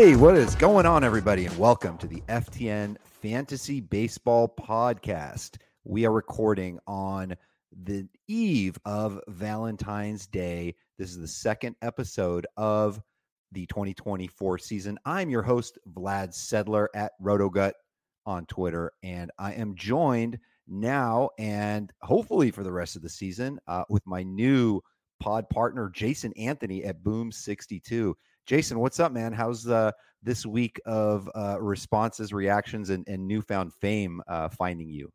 Hey, what is going on, everybody, and welcome to the FTN Fantasy Baseball Podcast. We are recording on the eve of Valentine's Day. This is the second episode of the 2024 season. I'm your host, Vlad Sedler at RotoGut on Twitter, and I am joined now and hopefully for the rest of the season with my new pod partner, Jason Anthony at Boom62. Jason, what's up, man? How's this week of responses, reactions, and newfound fame finding you?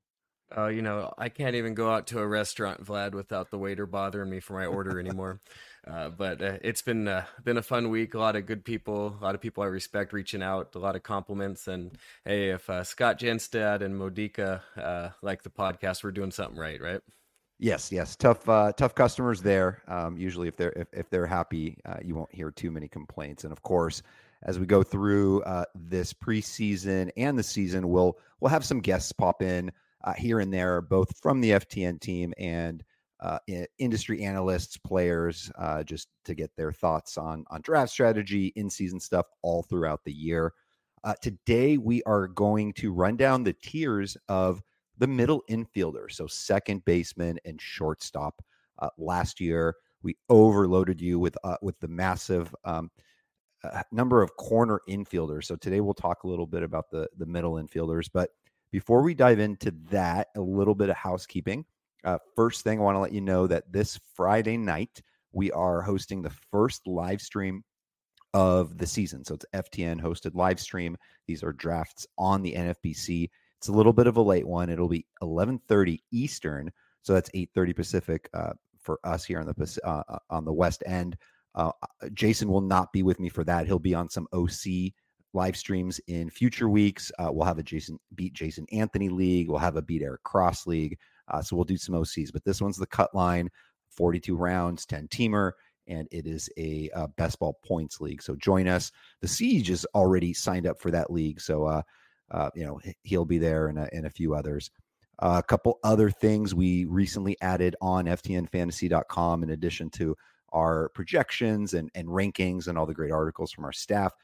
I can't even go out to a restaurant, Vlad, without the waiter bothering me for my order anymore. But it's been a fun week. A lot of good people, a lot of people I respect reaching out, a lot of compliments. And hey, if Scott Genstad and Modica like the podcast, we're doing something right, right? Yes. Tough customers there. Usually, if they're happy, you won't hear too many complaints. And of course, as we go through this preseason and the season, we'll have some guests pop in here and there, both from the FTN team and industry analysts, players, just to get their thoughts on draft strategy, in-season stuff, all throughout the year. Today, we are going to run down the tiers of the middle infielder, so second baseman and shortstop. Last year, we overloaded you with the massive number of corner infielders. So today we'll talk a little bit about the middle infielders. But before we dive into that, a little bit of housekeeping. First thing, I want to let you know that this Friday night, we are hosting the first live stream of the season. So it's FTN hosted live stream. These are drafts on the NFBC. It's a little bit of a late one. It'll be 11:30 Eastern, so that's 8:30 Pacific for us here on the West End. Jason will not be with me for that. He'll be on some OC live streams in future weeks. We'll have a Jason Anthony league. We'll have a Beat Eric Cross league. So we'll do some OCs. But this one's the cut line, 42 rounds, 10-teamer, and it is a best ball points league. So join us. The Siege is already signed up for that league, so he'll be there and a few others. A couple other things we recently added on ftnfantasy.com in addition to our projections and rankings and all the great articles from our staff.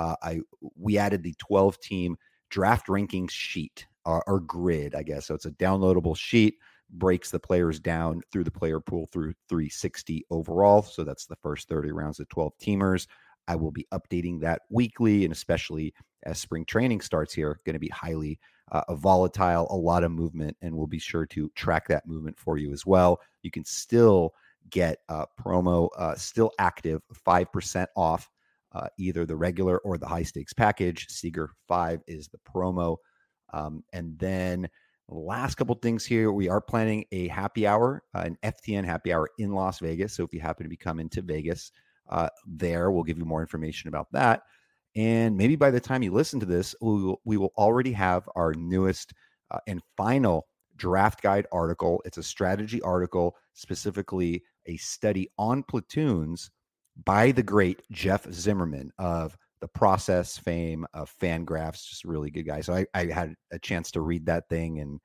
We added the 12-team draft rankings sheet or grid, I guess. So it's a downloadable sheet, breaks the players down through the player pool through 360 overall. So that's the first 30 rounds of 12 teamers. I will be updating that weekly, and especially as spring training starts here, going to be highly volatile, a lot of movement, and we'll be sure to track that movement for you as well. You can still get promo still active, 5% off either the regular or the high stakes package. Seager 5 is the promo. And then last couple things here, we are planning a happy hour, an FTN happy hour in Las Vegas. So if you happen to be coming to Vegas, we'll give you more information about that. And maybe by the time you listen to this, we will already have our newest and final draft guide article. It's a strategy article, specifically a study on platoons by the great Jeff Zimmerman of the Process fame, of Fangraphs, just a really good guy. So I had a chance to read that thing, and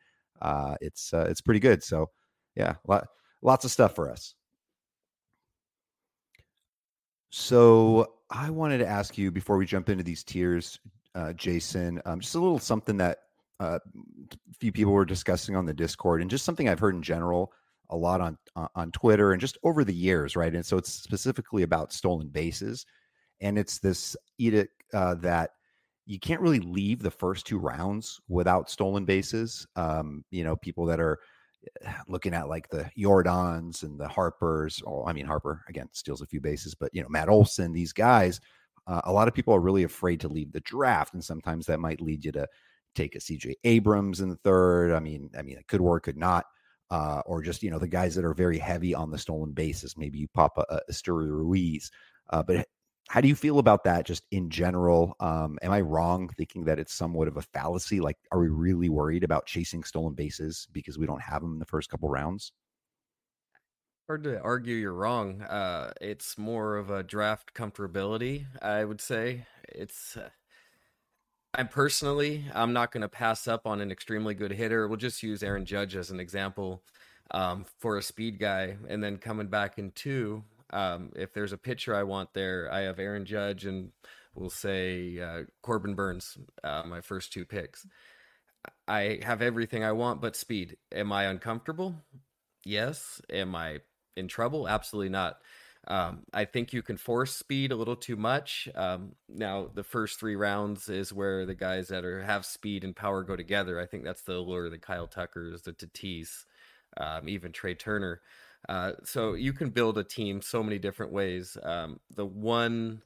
it's pretty good. So yeah, lots of stuff for us. So I wanted to ask you before we jump into these tiers, Jason, just a little something that a few people were discussing on the Discord, and just something I've heard in general a lot on Twitter and just over the years, right? And so it's specifically about stolen bases, and it's this edict that you can't really leave the first two rounds without stolen bases. People that are looking at like the Jordans and the Harpers. Harper again steals a few bases, but Matt Olson, these guys, a lot of people are really afraid to leave the draft, and sometimes that might lead you to take a CJ Abrams in the third. It could work, could not, or just the guys that are very heavy on the stolen bases. Maybe you pop a Esteury Ruiz, but how do you feel about that just in general? Am I wrong thinking that it's somewhat of a fallacy? Like, are we really worried about chasing stolen bases because we don't have them in the first couple rounds? Hard to argue you're wrong. It's more of a draft comfortability, I would say. I'm not going to pass up on an extremely good hitter. We'll just use Aaron Judge as an example for a speed guy. And then coming back in two, if there's a pitcher I want there, I have Aaron Judge and we'll say Corbin Burns, my first two picks. I have everything I want but speed. Am I uncomfortable? Yes. Am I in trouble? Absolutely not. I think you can force speed a little too much. Now, the first three rounds is where the guys that have speed and power go together. I think that's the allure of the Kyle Tuckers, the Tatis, even Trey Turner. So you can build a team so many different ways. The one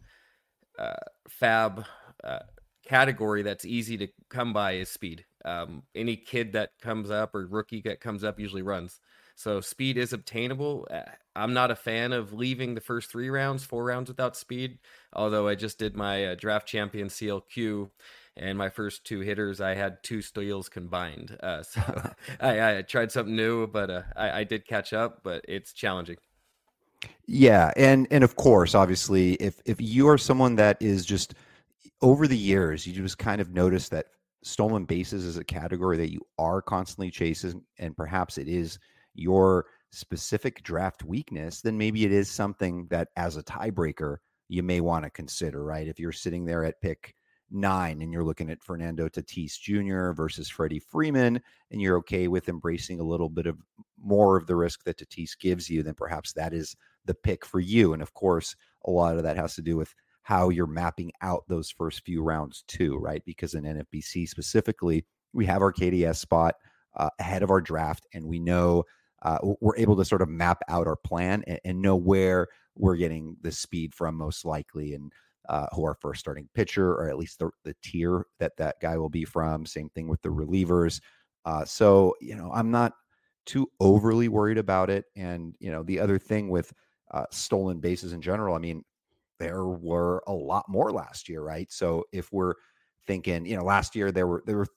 fab category that's easy to come by is speed. Any kid that comes up or rookie that comes up usually runs. So speed is obtainable. I'm not a fan of leaving the first 3 rounds, 4 rounds without speed. Although I just did my draft champion CLQ, and my first two hitters, I had 2 steals combined. So I tried something new, but I did catch up, but it's challenging. Yeah, and of course, obviously, if you are someone that is just over the years, you just kind of notice that stolen bases is a category that you are constantly chasing, and perhaps it is your specific draft weakness, then maybe it is something that as a tiebreaker you may want to consider, right? If you're sitting there at pick 9 and you're looking at Fernando Tatis Jr. versus Freddie Freeman, and you're okay with embracing a little bit of more of the risk that Tatis gives you, then perhaps that is the pick for you. And of course, a lot of that has to do with how you're mapping out those first few rounds too, right? Because in NFBC specifically, we have our KDS spot ahead of our draft, and we know we're able to sort of map out our plan and know where we're getting the speed from most likely, and who our first starting pitcher, or at least the tier that guy will be from. Same thing with the relievers. So, I'm not too overly worried about it. And, the other thing with stolen bases in general, I mean, there were a lot more last year, right? So if we're thinking, last year there were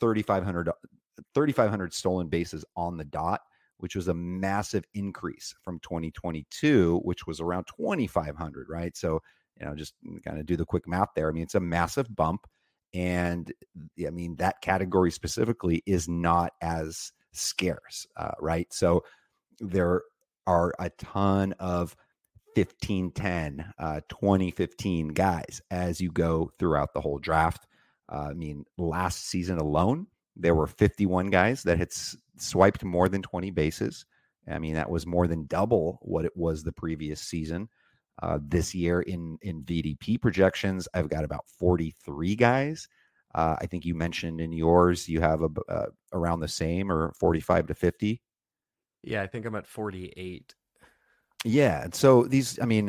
3,500 stolen bases on the dot, which was a massive increase from 2022, which was around 2,500, right? So, just kind of do the quick math there. I mean, it's a massive bump. And I mean, that category specifically is not as scarce, right? So there are a ton of 1510, 2015 guys as you go throughout the whole draft. I mean, last season alone, there were 51 guys that had swiped more than 20 bases. I mean, that was more than double what it was the previous season. This year in VDP projections, I've got about 43 guys. I think you mentioned in yours you have around the same, or 45 to 50. Yeah, I think I'm at 48. Yeah. And so these, I mean,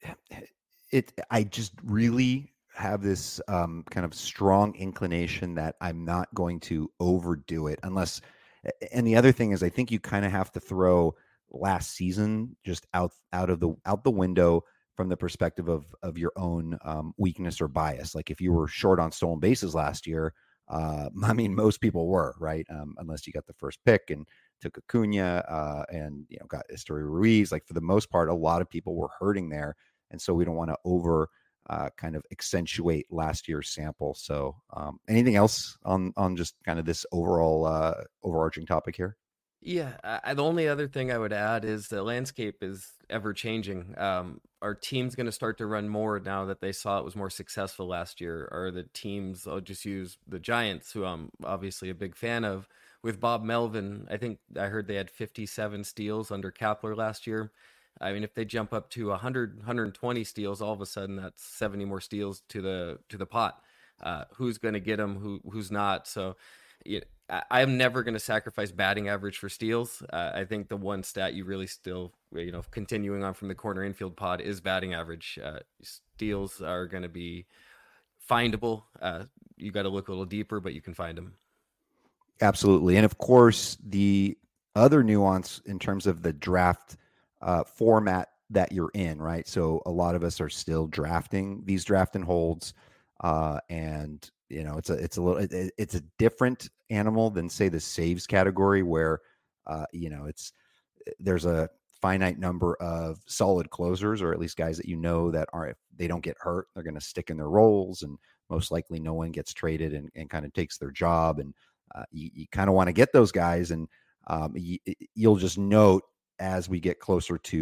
I just really have this kind of strong inclination that I'm not going to overdo it unless, and the other thing is, I think you kind of have to throw last season just out the window from the perspective of your own weakness or bias. Like if you were short on stolen bases last year, I mean, most people were, right? Unless you got the first pick and took Acuna and got Esteury Ruiz. Like for the most part, a lot of people were hurting there, and so we don't want to over kind of accentuate last year's sample. So, anything else on just kind of this overall overarching topic here? Yeah, the only other thing I would add is the landscape is ever changing. Our team's going to start to run more now that they saw it was more successful last year. Or the teams, I'll just use the Giants, who I'm obviously a big fan of, with Bob Melvin. I think I heard they had 57 steals under Kapler last year. I mean, if they jump up to 100, 120 steals, all of a sudden that's 70 more steals to the pot. Who's going to get them? Who's not? So, I'm never going to sacrifice batting average for steals. I think the one stat you really still, continuing on from the corner infield pod, is batting average. Steals are going to be findable. You got to look a little deeper, but you can find them. Absolutely. And of course, the other nuance in terms of the draft format that you're in, right? So a lot of us are still drafting these draft and holds, and it's a different animal than, say, the saves category, where there's a finite number of solid closers, or at least guys that that are, if they don't get hurt, they're going to stick in their roles, and most likely no one gets traded and kind of takes their job. And you kind of want to get those guys, and you'll just note as we get closer to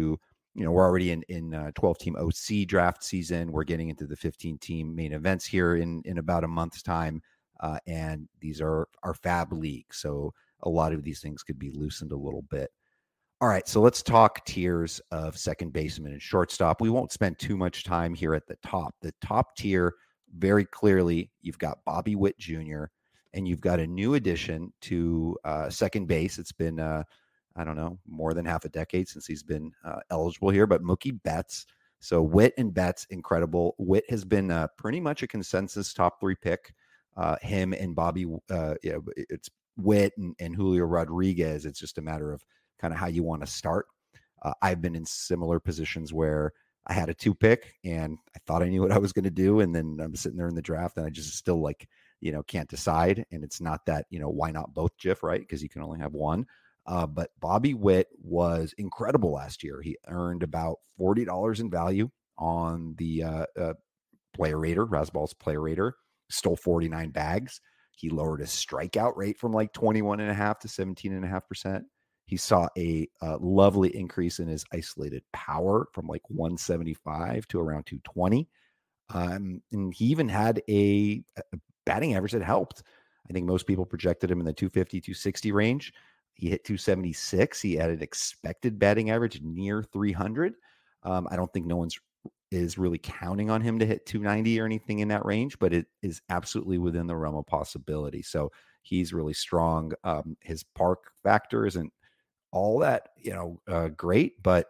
we're already in 12-team OC draft season. We're getting into the 15-team main events here in about a month's time, and these are our fab league. So a lot of these things could be loosened a little bit. All right, so let's talk tiers of second baseman and shortstop. We won't spend too much time here at the top. The top tier, very clearly, you've got Bobby Witt Jr., and you've got a new addition to second base. It's been, I don't know, more than half a decade since he's been eligible here, but Mookie Betts. So Witt and Betts, incredible. Witt has been pretty much a consensus top 3 pick. Him and Bobby, it's Witt and Julio Rodriguez. It's just a matter of kind of how you want to start. I've been in similar positions where I had a 2 pick and I thought I knew what I was going to do. And then I'm sitting there in the draft and I just still can't decide. And it's not that, why not both, Jiff, right? Because you can only have one. But Bobby Witt was incredible last year. He earned about $40 in value on the Player Rater, Razzball's Player Rater, stole 49 bags. He lowered his strikeout rate from like 21.5% to 17.5%. He saw a lovely increase in his isolated power from like 175 to around 220. And he even had a batting average that helped. I think most people projected him in the 250, 260 range. He hit 276. He had an expected batting average near 300. I don't think no one's is really counting on him to hit 290 or anything in that range, but it is absolutely within the realm of possibility. So he's really strong. His park factor isn't all that, great, but,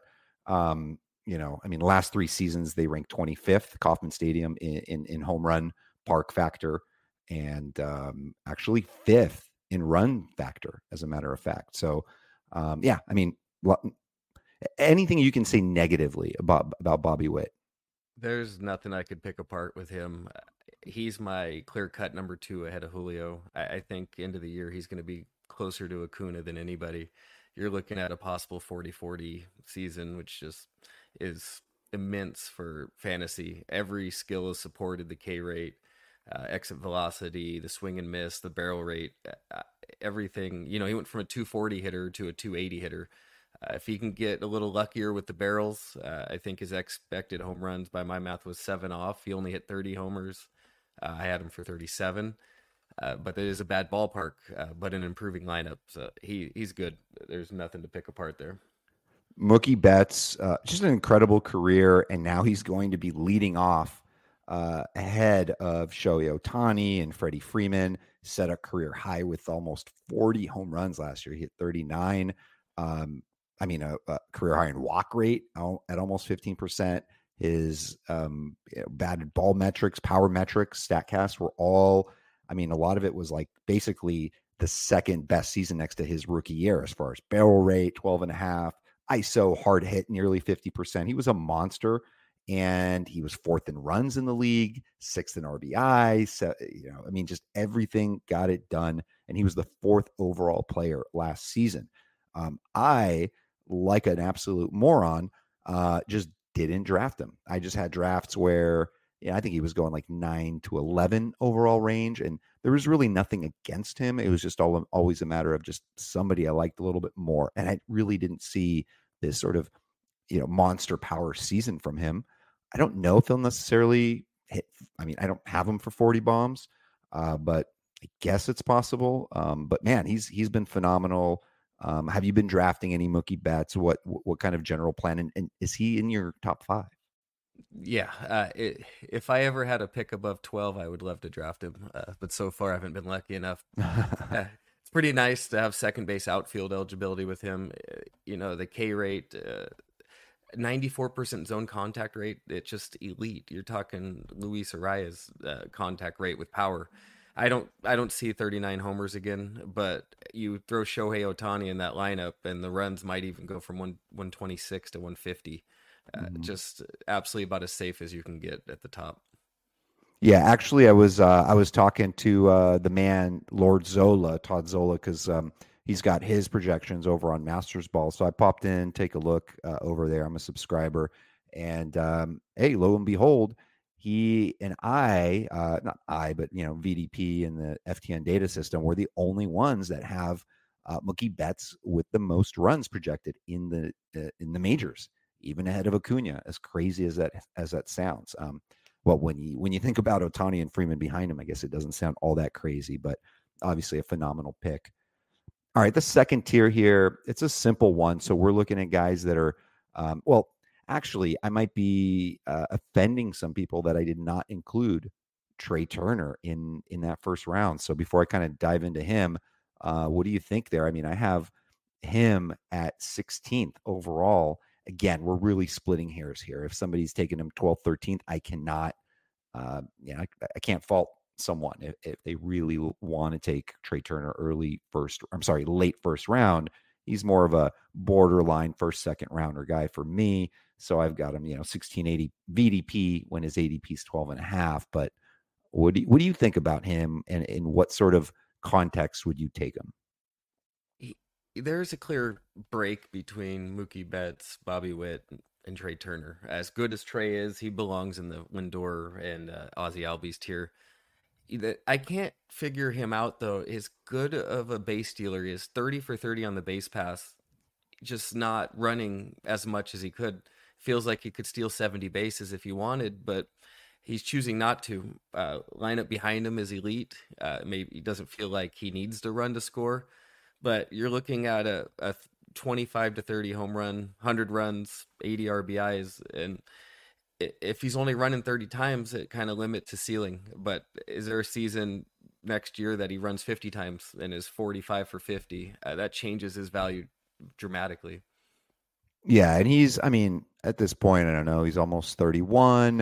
last 3 seasons, they ranked 25th, Kauffman Stadium in home run park factor, and actually 5th in run factor, as a matter of fact. So, anything you can say negatively about Bobby Witt? There's nothing I could pick apart with him. He's my clear-cut number 2 ahead of Julio. I think end of the year he's going to be closer to Acuna than anybody. You're looking at a possible 40-40 season, which just is immense for fantasy. Every skill is supported: the K rate, exit velocity, the swing and miss, the barrel rate, everything. He went from a 240 hitter to a 280 hitter. If he can get a little luckier with the barrels, I think his expected home runs by my math was 7 off. He only hit 30 homers. I had him for 37. But it is a bad ballpark, but an improving lineup. So he's good. There's nothing to pick apart there. Mookie Betts, just an incredible career, and now he's going to be leading off ahead of Shohei Ohtani and Freddie Freeman. Set a career high with almost 40 home runs last year. He hit 39. A career high in walk rate at almost 15%. His batted ball metrics, power metrics, StatCast were all, a lot of it was like basically the second best season next to his rookie year as far as barrel rate, 12.5, ISO, hard hit, nearly 50%. He was a monster, and he was 4th in runs in the league, 6th in RBI. So, just everything got it done. And he was the 4th overall player last season. I, like an absolute moron, just didn't draft him. I just had drafts where, I think he was going like 9 to 11 overall range, and there was really nothing against him. It was just always a matter of just somebody I liked a little bit more, and I really didn't see this sort of, monster power season from him. I don't know if he'll necessarily hit. I don't have him for 40 bombs, but I guess it's possible. But man, he's been phenomenal. Have you been drafting any Mookie Betts? What kind of general plan? And is he in your top 5? Yeah. If I ever had a pick above 12, I would love to draft him. But so far, I haven't been lucky enough. It's pretty nice to have second base outfield eligibility with him. The K rate, 94% zone contact rate. It's just elite. You're talking Luis Arias contact rate with power. I don't see 39 homers again, but you throw Shohei Ohtani in that lineup, and the runs might even go from 126 to 150. Just absolutely about as safe as you can get at the top. Yeah, actually, I was talking to the man Lord Zola, Todd Zola, because he's got his projections over on Masters Ball. So I popped in, take a look over there. I'm a subscriber, and hey, lo and behold, he and not I, but VDP and the FTN data system were the only ones that have Mookie Betts with the most runs projected in the majors. even ahead of Acuna, as crazy as that sounds. Well, when you think about Ohtani and Freeman behind him, I guess it doesn't sound all that crazy, but obviously a phenomenal pick. All right, the second tier here, it's a simple one. So we're looking at guys that are, well, actually, I might be offending some people that I did not include Trey Turner in that first round. So before I kind of dive into him, what do you think there? I mean, I have him at 16th overall. Again, we're really splitting hairs here. If somebody's taking him 12th, 13th, I cannot, I can't fault someone if they really want to take Trey Turner late first round. He's more of a borderline first, second rounder guy for me. So I've got him, 1680 VDP when his ADP is 12 and a half. But what do you think about him, and in what sort of context would you take him? There's a clear break between Mookie Betts, Bobby Witt, and Trey Turner. As good as Trey is, he belongs in the Lindor and Ozzie Albies tier. I can't figure him out, though. As good of a base stealer, he is 30 for 30 on the base pass, just not running as much as he could. Feels like he could steal 70 bases if he wanted, but he's choosing not to. Lineup behind him is elite. Maybe he doesn't feel like he needs to run to score, but you're looking at a 25 to 30 home run, 100 runs, 80 RBIs, and if he's only running 30 times, it kind of limits his ceiling. But is there a season next year that he runs 50 times and is 45 for 50? That changes his value dramatically. Yeah, and I mean, at this point, I don't know, he's almost 31.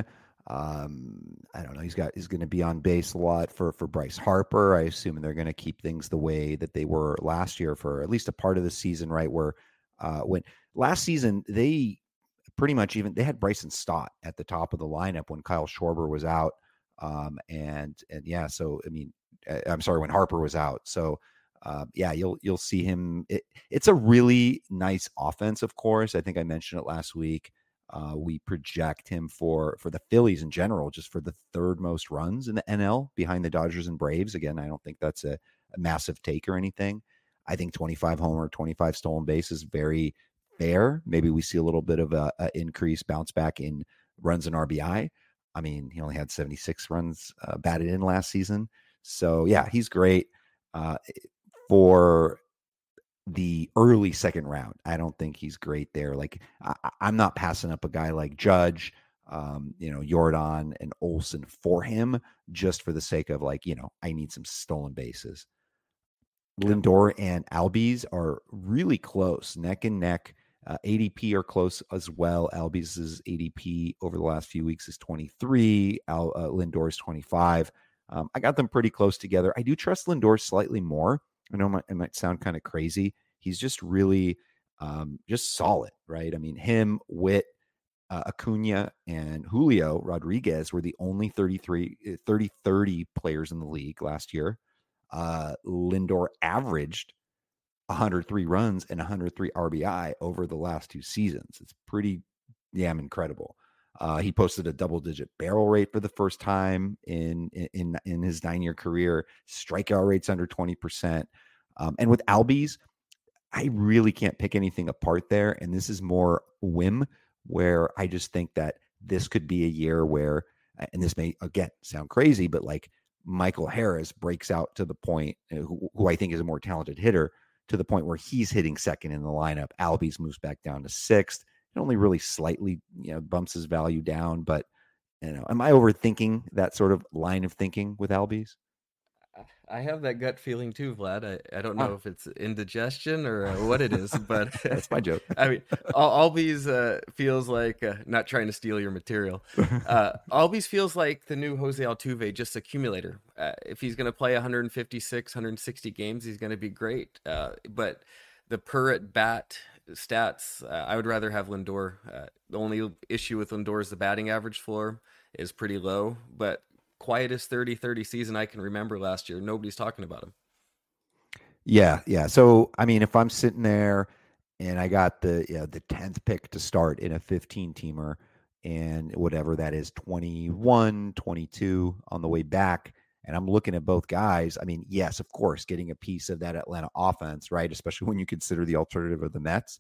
I don't know. He's going to be on base a lot for Bryce Harper. I assume they're going to keep things the way that they were last year for at least a part of the season, right? Where when last season they pretty much they had Bryson Stott at the top of the lineup when Kyle Schwarber was out, and yeah. So I mean, I'm sorry, when Harper was out. So yeah, you'll see him. It's a really nice offense, of course. I think I mentioned it last week. We project him for the Phillies in general, just for the third most runs in the NL behind the Dodgers and Braves. Again, I don't think that's a massive take or anything. I think 25 homer, 25 stolen base is very fair. Maybe we see a little bit of a increase, bounce back in runs and RBI. I mean, he only had 76 runs batted in last season. So yeah, he's great for the early second round. I don't think he's great there. Like I'm not passing up a guy like Judge, Jordan and Olsen for him just for the sake of I need some stolen bases. Lindor and Albies are really close, neck and neck. ADP are close as well. Albies' ADP over the last few weeks is 23. Lindor is 25. I got them pretty close together. I do trust Lindor slightly more. I know it might sound kind of crazy. He's just really just solid, right? I mean, him, Witt, Acuna, and Julio Rodriguez were the only 30 players in the league last year. Lindor averaged 103 runs and 103 RBI over the last two seasons. It's pretty damn incredible. He posted a double-digit barrel rate for the first time in his 9-year career. Strikeout rates under 20%. And with Albies, I really can't pick anything apart there. And this is more whim, where I just think that this could be a year where, and this may again sound crazy, but like Michael Harris breaks out to the point, who I think is a more talented hitter, to the point where he's hitting second in the lineup. Albies moves back down to sixth. It only really slightly, bumps his value down. But, am I overthinking that sort of line of thinking with Albies? I have that gut feeling too, Vlad. I don't know if it's indigestion or what it is, but that's my joke. I mean, Albies feels like not trying to steal your material. Albies feels like the new Jose Altuve, just accumulator. If he's going to play 156, 160 games, he's going to be great. But the per at bat stats, I would rather have Lindor. The only issue with Lindor is the batting average floor is pretty low, but quietest 30-30 season I can remember last year. Nobody's talking about him. Yeah. So, I mean, if I'm sitting there and I got the 10th pick to start in a 15-teamer and whatever that is, 21, 22 on the way back, and I'm looking at both guys, I mean, yes, of course, getting a piece of that Atlanta offense, right? Especially when you consider the alternative of the Mets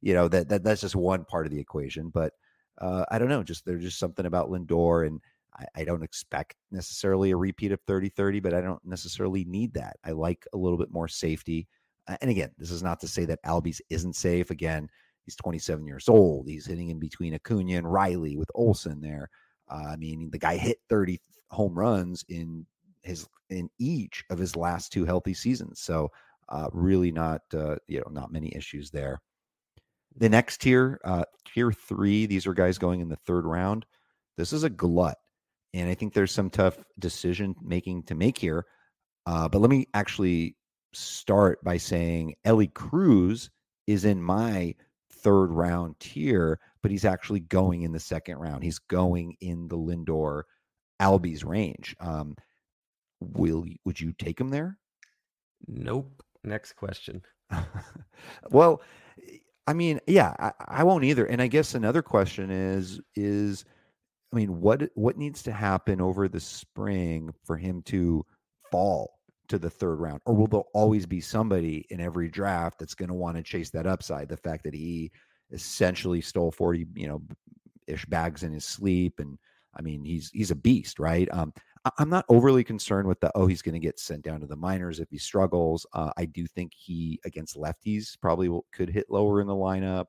that's just one part of the equation. But I don't know, just there's just something about Lindor, and I don't expect necessarily a repeat of 30-30, but I don't necessarily need that. I like a little bit more safety. And again, this is not to say that Albies isn't safe. Again, he's 27 years old. He's hitting in between Acuna and Riley with Olson there. I mean, the guy hit 30 home runs in each of his last two healthy seasons. So really not many issues there. The next tier, tier 3, these are guys going in the third round. This is a glut, and I think there's some tough decision making to make here. But let me actually start by saying Ellie Cruz is in my third round tier, but he's actually going in the second round. He's going in the Lindor Albies range. Would you take him there? Nope. Next question. Well, I mean, yeah, I won't either. And I guess another question is, I mean, what needs to happen over the spring for him to fall to the third round? Or will there always be somebody in every draft that's going to want to chase that upside? The fact that he essentially stole 40, ish bags in his sleep. And I mean, he's a beast, right? I'm not overly concerned with he's going to get sent down to the minors if he struggles. I do think he, against lefties, probably could hit lower in the lineup.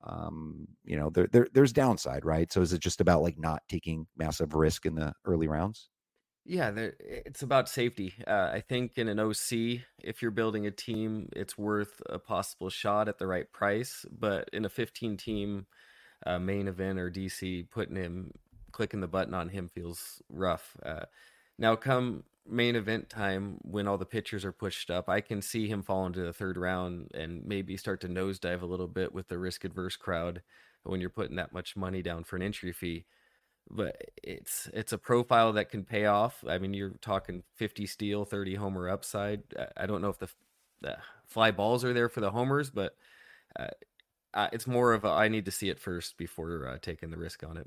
There's downside, right? So is it just about like not taking massive risk in the early rounds? Yeah, it's about safety. I think in an OC, if you're building a team, it's worth a possible shot at the right price. But in a 15-team main event or DC, clicking the button on him feels rough. Now, come main event time, when all the pitchers are pushed up, I can see him fall into the third round and maybe start to nosedive a little bit with the risk-adverse crowd when you're putting that much money down for an entry fee. But it's a profile that can pay off. I mean, you're talking 50 steal, 30 homer upside. I don't know if the fly balls are there for the homers, but it's more of I need to see it first before taking the risk on it.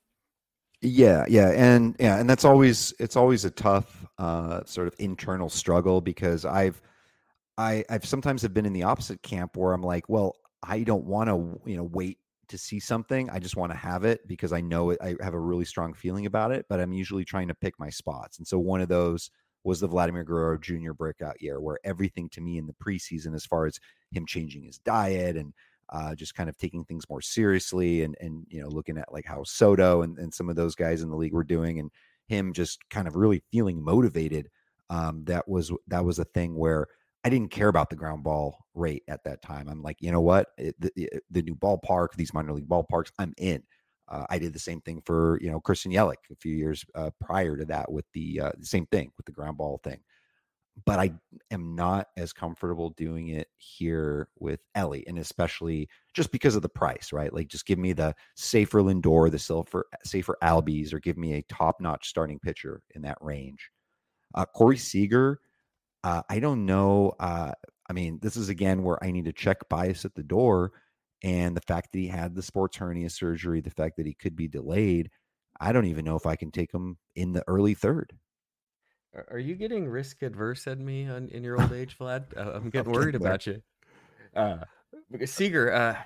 Yeah, and that's it's always a tough sort of internal struggle, because I've sometimes have been in the opposite camp where I'm like, well, I don't want to wait to see something. I just want to have it because I know it. I have a really strong feeling about it, but I'm usually trying to pick my spots. And so one of those was the Vladimir Guerrero Jr. breakout year, where everything to me in the preseason, as far as him changing his diet and just kind of taking things more seriously, and looking at like how Soto and some of those guys in the league were doing, and him just kind of really feeling motivated. That was a thing where I didn't care about the ground ball rate at that time. I'm like, you know what, the new ballpark, these minor league ballparks, I'm in. I did the same thing for Christian Yelich a few years prior to that with the same thing with the ground ball thing. But I am not as comfortable doing it here with Ellie, and especially just because of the price, right? Like, just give me the safer Lindor, the safer Albies, or give me a top-notch starting pitcher in that range. Corey Seager, I don't know. I mean, this is again where I need to check bias at the door, and the fact that he had the sports hernia surgery, the fact that he could be delayed, I don't even know if I can take him in the early third. Are you getting risk adverse at me in your old age, Vlad? I'm getting Okay, worried there. about you. Because Seager,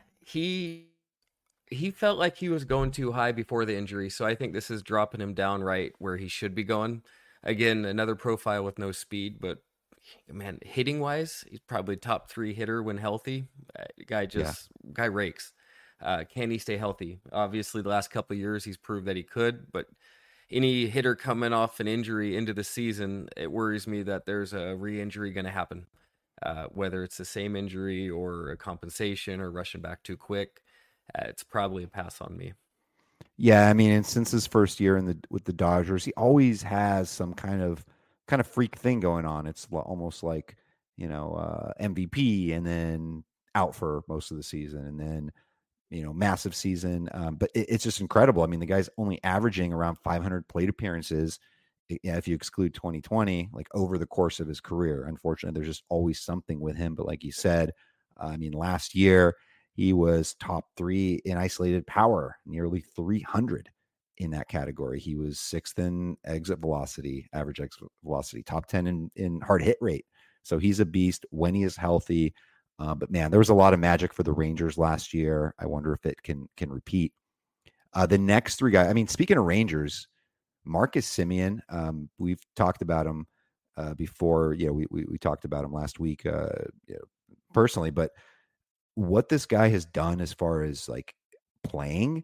he felt like he was going too high before the injury, so I think this is dropping him down right where he should be going. Again, another profile with no speed, but man, hitting wise, he's probably top 3 hitter when healthy. Yeah. Guy rakes. Can he stay healthy? Obviously, the last couple of years he's proved that he could, but any hitter coming off an injury into the season, it worries me that there's a re-injury going to happen. Whether it's the same injury or a compensation or rushing back too quick, it's probably a pass on me. Yeah, I mean, and since his first year with the Dodgers, he always has some kind of freak thing going on. It's almost like MVP, and then out for most of the season, and then massive season. But it's just incredible. I mean, the guy's only averaging around 500 plate appearances, if you exclude 2020, like over the course of his career. Unfortunately, there's just always something with him. But like you said, I mean, last year he was top 3 in isolated power, nearly 300 in that category. He was 6th in average exit velocity, top 10 in hard hit rate. So he's a beast when he is healthy. But man, there was a lot of magic for the Rangers last year. I wonder if it can repeat. The next three guys. I mean, speaking of Rangers, Marcus Simeon. We've talked about him before. We talked about him last week personally, but what this guy has done as far as like playing.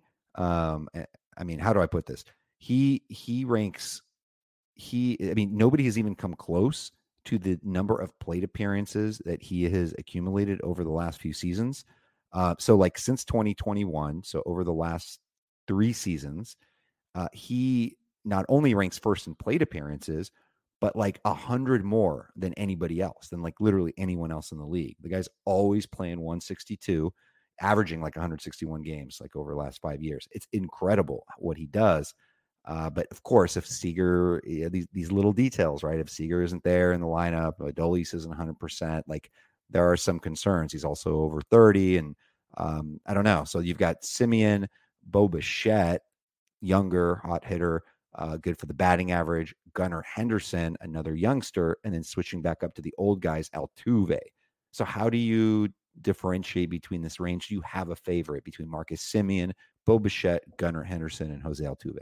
I mean, how do I put this? He ranks. I mean, nobody has even come close to the number of plate appearances that he has accumulated over the last few seasons. So, like since 2021, so over the last 3 seasons, he not only ranks first in plate appearances, but like 100 more than anybody else, than like literally anyone else in the league. The guy's always playing 162, averaging like 161 games like over the last 5 years. It's incredible what he does. But of course, if Seager, these little details, right? If Seager isn't there in the lineup, Adolis isn't 100%, like there are some concerns. He's also over 30, and I don't know. So you've got Simeon, Bo Bichette, younger, hot hitter, good for the batting average. Gunnar Henderson, another youngster, and then switching back up to the old guys, Altuve. So how do you differentiate between this range? Do you have a favorite between Marcus Simeon, Bo Bichette, Gunnar Henderson, and Jose Altuve?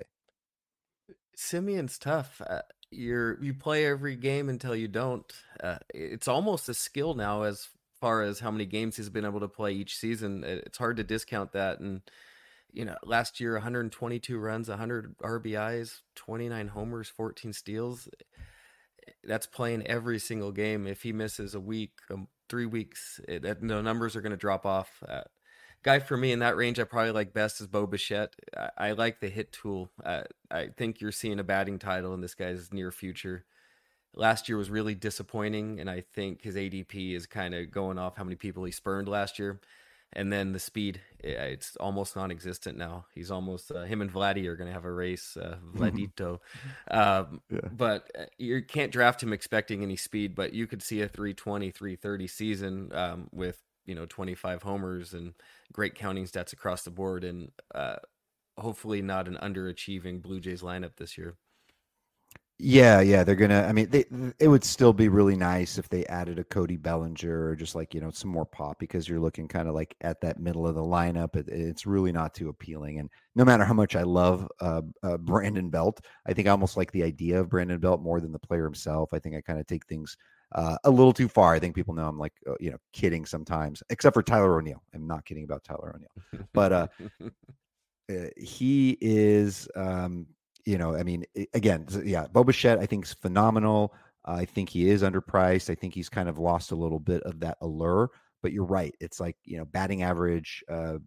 Simeon's tough. You play every game until you don't. It's almost a skill now as far as how many games he's been able to play each season. It's hard to discount that. And last year 122 runs, 100 RBIs, 29 homers, 14 steals. That's playing every single game. If he misses a week, 3 weeks, the numbers are going to drop off. Guy for me in that range I probably like best is Bo Bichette. I like the hit tool. I think you're seeing a batting title in this guy's near future. Last year was really disappointing, and I think his ADP is kind of going off how many people he spurned last year. And then the speed, it's almost non-existent now. He's almost him and Vladdy are going to have a race, Vladito. Yeah. But you can't draft him expecting any speed. But you could see a 320, 330 season with 25 homers and great counting stats across the board, and hopefully not an underachieving Blue Jays lineup this year. Yeah, they're gonna. I mean, it would still be really nice if they added a Cody Bellinger or just like some more pop, because you're looking kind of like at that middle of the lineup. It's really not too appealing. And no matter how much I love Brandon Belt, I think I almost like the idea of Brandon Belt more than the player himself. I think I kind of take things a little too far. I think people know I'm like kidding sometimes, except for Tyler O'Neill. I'm not kidding about Tyler O'Neill, but he is. I mean, again, yeah, Bo Bichette, I think is phenomenal. I think he is underpriced. I think he's kind of lost a little bit of that allure. But you're right. It's like batting average,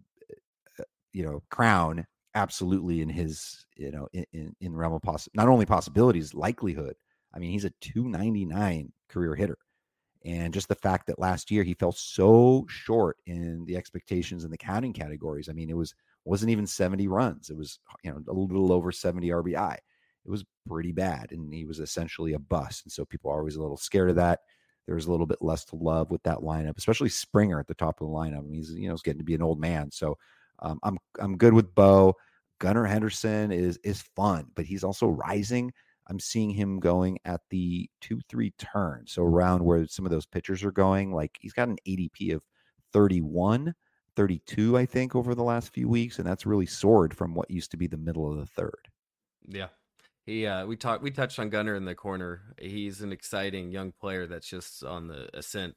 crown absolutely in his in realm of not only possibilities, likelihood. I mean, he's a 299 career hitter. And just the fact that last year he fell so short in the expectations in the counting categories. I mean, wasn't even 70 runs. It was, a little over 70 RBI. It was pretty bad. And he was essentially a bust. And so people are always a little scared of that. There's a little bit less to love with that lineup, especially Springer at the top of the lineup. I mean, he's getting to be an old man. So I'm good with Bo. Gunnar Henderson is fun, but he's also rising. I'm seeing him going at the 2-3 turn. So around where some of those pitchers are going, like he's got an ADP of 31, 32, I think, over the last few weeks. And that's really soared from what used to be the middle of the third. Yeah. We touched on Gunnar in the corner. He's an exciting young player that's just on the ascent.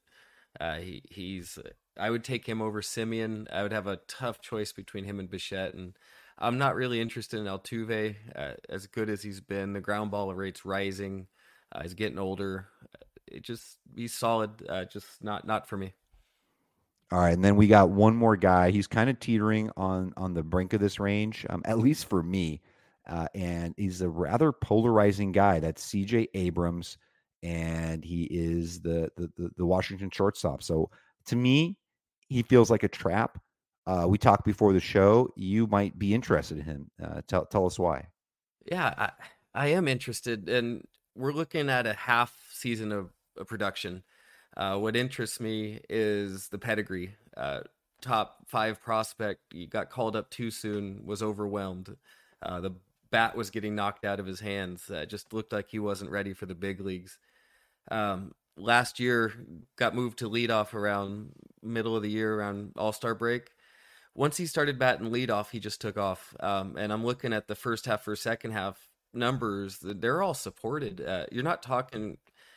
I would take him over Simeon. I would have a tough choice between him and Bichette, and I'm not really interested in Altuve. As good as he's been, the ground ball rate's rising. He's getting older. He's solid. Just not for me. All right, and then we got one more guy. He's kind of teetering on the brink of this range, at least for me. And he's a rather polarizing guy. That's C.J. Abrams, and he is the Washington shortstop. So to me, he feels like a trap. We talked before the show. You might be interested in him. Tell us why. Yeah, I am interested, and we're looking at a half season of production. What interests me is the pedigree. Top 5 prospect, he got called up too soon, was overwhelmed. The bat was getting knocked out of his hands. Just looked like he wasn't ready for the big leagues. last year got moved to leadoff around middle of the year, around All-Star break. Once he started batting leadoff, he just took off. And I'm looking at the first half or second half numbers; they're all supported. You're not talking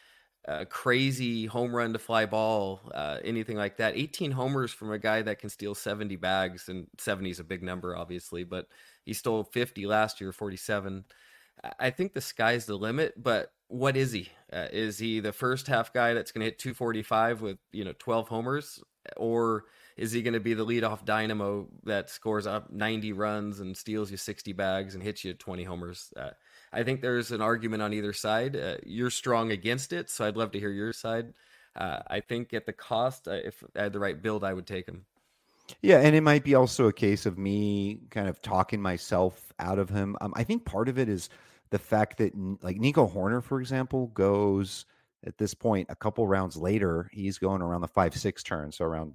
crazy home run to fly ball, anything like that. 18 homers from a guy that can steal 70 bags, and 70 is a big number, obviously, but he stole 50 last year, 47. I think the sky's the limit, but what is he? Is he the first half guy that's going to hit 245 with 12 homers, or is he going to be the leadoff dynamo that scores up 90 runs and steals you 60 bags and hits you 20 homers? I think there's an argument on either side. You're strong against it, so I'd love to hear your side. I think at the cost, if I had the right build, I would take him. Yeah, and it might be also a case of me kind of talking myself out of him. I think part of it is the fact that like Nico Horner, for example, goes at this point a couple rounds later. He's going around the 5-6 turn, so around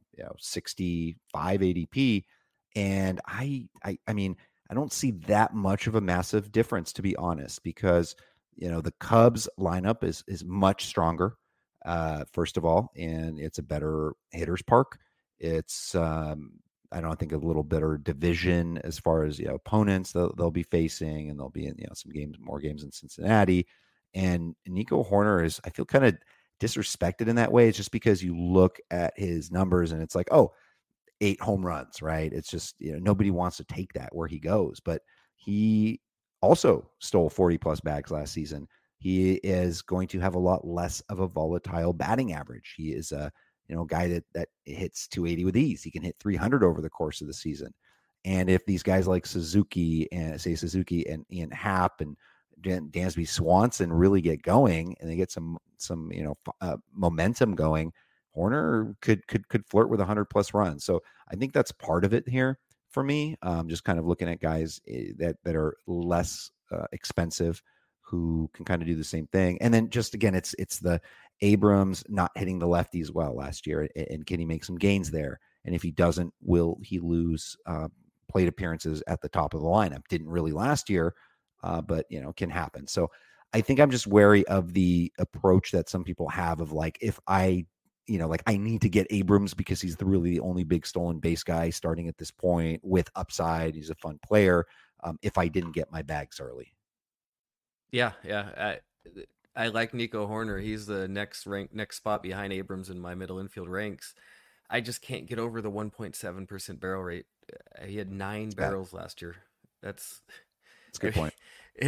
65 ADP, and I mean I don't see that much of a massive difference, to be honest, because the Cubs lineup is much stronger. First of all, and it's a better hitters park. It's I don't think a little better division as far as opponents they'll be facing, and they'll be in some more games in Cincinnati. And Nico Horner is, I feel, kind of disrespected in that way. It's just because you look at his numbers and it's like, oh, 8 home runs, right? It's just nobody wants to take that where he goes, but he also stole 40 plus bags last season. He is going to have a lot less of a volatile batting average. He is a guy that hits 280 with ease. He can hit 300 over the course of the season. And if these guys like Suzuki and Ian Happ and Dansby Swanson really get going and they get some momentum going, Horner could flirt with 100 plus runs. So I think that's part of it here for me. Just kind of looking at guys that are less expensive who can kind of do the same thing. And then just again, it's the Abrams not hitting the lefties well last year, and can he make some gains there? And if he doesn't, will he lose plate appearances at the top of the lineup? Didn't really last year, but can happen. So I think I'm just wary of the approach that some people have of like, if I like I need to get Abrams because he's really the only big stolen base guy starting at this point with upside. He's a fun player. If I didn't get my bags early. Yeah, yeah. I like Nico Horner. He's the next spot behind Abrams in my middle infield ranks. I just can't get over the 1.7% barrel rate. He had 9 Yeah, barrels last year. That's that's a good point.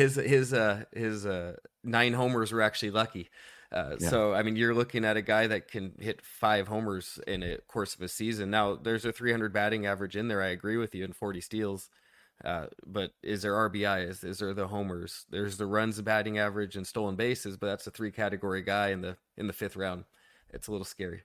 his 9 homers were actually lucky. Yeah. So I mean, you're looking at a guy that can hit 5 homers in a course of a season. Now, there's a 300 batting average in there. I agree with you, and 40 steals. But is there RBI? Is there the homers? There's the runs, batting average, and stolen bases. But that's a 3 category guy in the fifth round. It's a little scary.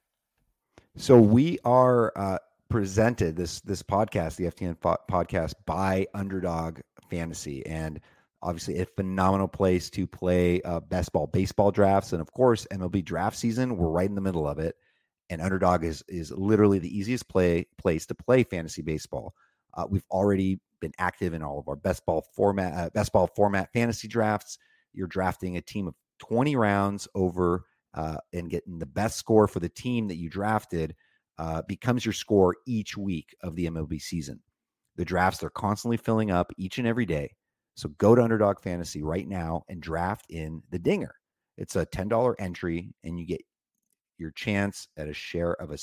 So we are presented this podcast, the FTN podcast, by Underdog Fantasy, and obviously a phenomenal place to play best ball baseball drafts, and of course MLB draft season. We're right in the middle of it, and Underdog is literally the easiest place to play fantasy baseball. We've already been active in all of our best ball format fantasy drafts. You're drafting a team of 20 rounds over and getting the best score for the team that you drafted becomes your score each week of the MLB season. The drafts, they're constantly filling up each and every day. So go to Underdog Fantasy right now and draft in the Dinger. It's a $10 entry, and you get your chance at a share of a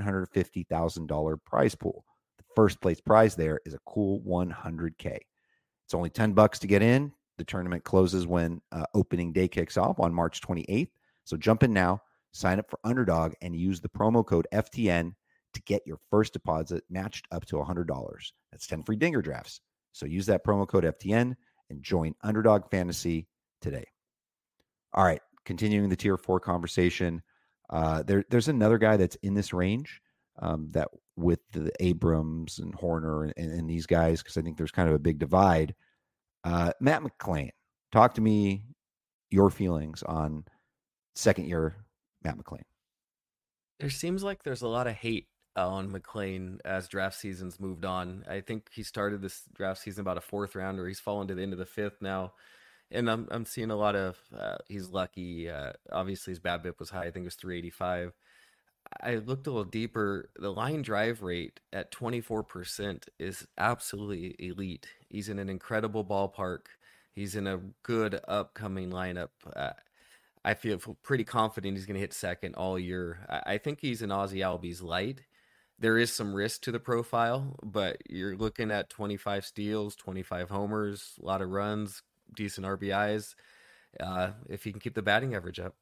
$750,000 prize pool. The first place prize there is a cool $100K. It's only $10 to get in. The tournament closes when opening day kicks off on March 28th. So jump in now, sign up for Underdog, and use the promo code FTN to get your first deposit matched up to $100. That's 10 free Dinger drafts. So use that promo code FTN and join Underdog Fantasy today. All right, continuing the tier 4 conversation. There's another guy that's in this range that with the Abrams and Horner and these guys, because I think there's kind of a big divide. Matt McLain, talk to me your feelings on second year Matt McLain. There seems like there's a lot of hate on McLain as draft season's moved on. I think he started this draft season about a 4th rounder. He's fallen to the end of the 5th now. And I'm seeing a lot of he's lucky. Obviously, his BABIP was high. I think it was 385. I looked a little deeper. The line drive rate at 24% is absolutely elite. He's in an incredible ballpark. He's in a good upcoming lineup. I feel pretty confident he's going to hit second all year. I think he's an Ozzy Albies light. There is some risk to the profile, but you're looking at 25 steals, 25 homers, a lot of runs, decent RBIs. If he can keep the batting average up.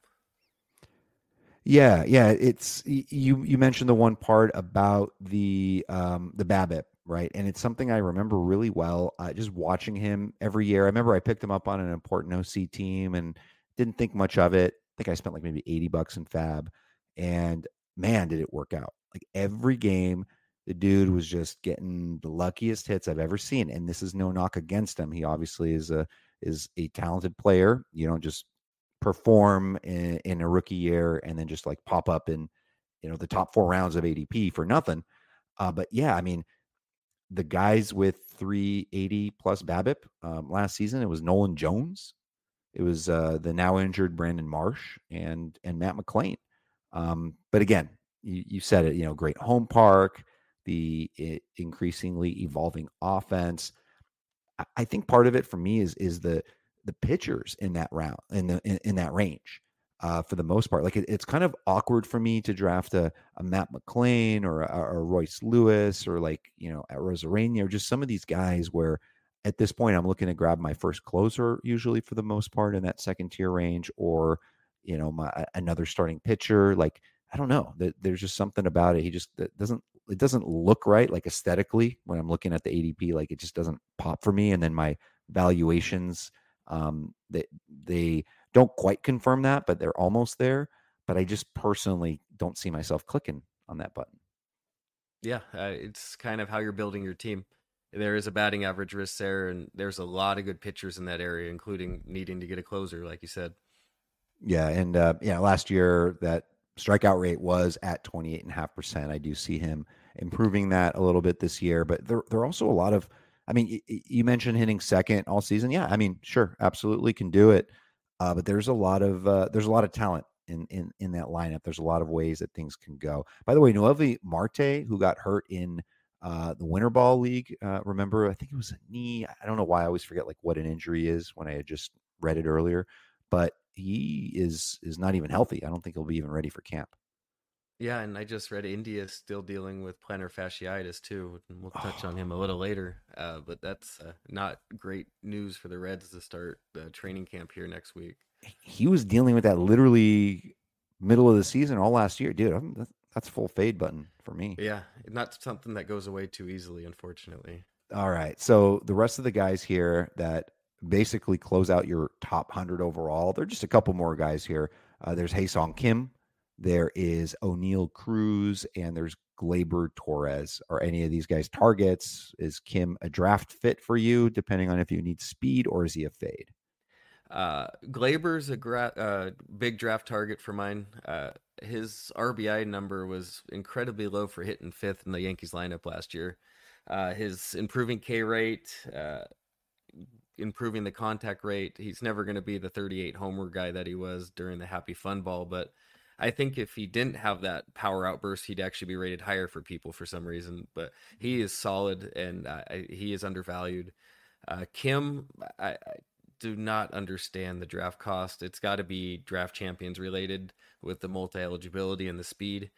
Yeah, yeah. You mentioned the one part about the BABIP, right? And it's something I remember really well. Just watching him every year. I remember I picked him up on an important OC team and didn't think much of it. I think I spent like maybe $80 in Fab, and man, did it work out! Like every game, the dude was just getting the luckiest hits I've ever seen. And this is no knock against him. He obviously is a talented player. You don't just perform in a rookie year and then just like pop up in the top 4 rounds of ADP for nothing. But yeah, I mean, the guys with 380 plus BABIP last season, it was Nolan Jones, it was the now injured Brandon Marsh, and Matt McLean. But again, you said it. Great home park, the increasingly evolving offense. I think part of it for me is the pitchers in that round in that range. For the most part, like it's kind of awkward for me to draft a Matt McLean or a Royce Lewis or like at Rosarania or just some of these guys where at this point I'm looking to grab my first closer usually for the most part in that second tier range, or another starting pitcher. Like I don't know, there's just something about it. He just it doesn't look right, like aesthetically when I'm looking at the ADP. Like it just doesn't pop for me. And then my valuations, they don't quite confirm that, but they're almost there. But I just personally don't see myself clicking on that button. Yeah, it's kind of how you're building your team. There is a batting average risk there, and there's a lot of good pitchers in that area, including needing to get a closer, like you said. Yeah, and last year that strikeout rate was at 28.5%. I do see him improving that a little bit this year, but there are also a lot of. I mean, you mentioned hitting second all season. Yeah, I mean, sure, absolutely can do it. But there's a lot of talent in that lineup. There's a lot of ways that things can go. By the way, Noelvi Marte, who got hurt in the Winter Ball League, remember? I think it was a knee. I don't know why I always forget like what an injury is when I had just read it earlier, but he is not even healthy. I don't think he'll be even ready for camp. Yeah, and I just read India is still dealing with plantar fasciitis too, and we'll touch on him a Oh, little later. But that's not great news for the Reds to start the training camp here next week. he was dealing with that literally middle of the season all last year, dude. That's full fade button for me. Yeah, not something that goes away too easily, unfortunately. All right. So the rest of the guys here that basically close out your top 100 overall, there are just a couple more guys here. There's Haesong Kim, there is O'Neill Cruz, and there's Glaber Torres. Are any of these guys targets? Is Kim a draft fit for you, depending on if you need speed, or is he a fade? Glaber's a big draft target for mine. His RBI number was incredibly low for hitting fifth in the Yankees lineup last year. His improving K rate, improving the contact rate. He's never going to be the 38 homer guy that he was during the Happy Fun Ball, but I think if he didn't have that power outburst, he'd actually be rated higher for people for some reason. But he is solid, and he is undervalued. Kim, I do not understand the draft cost. It's got to be draft champions related with the multi eligibility and the speed.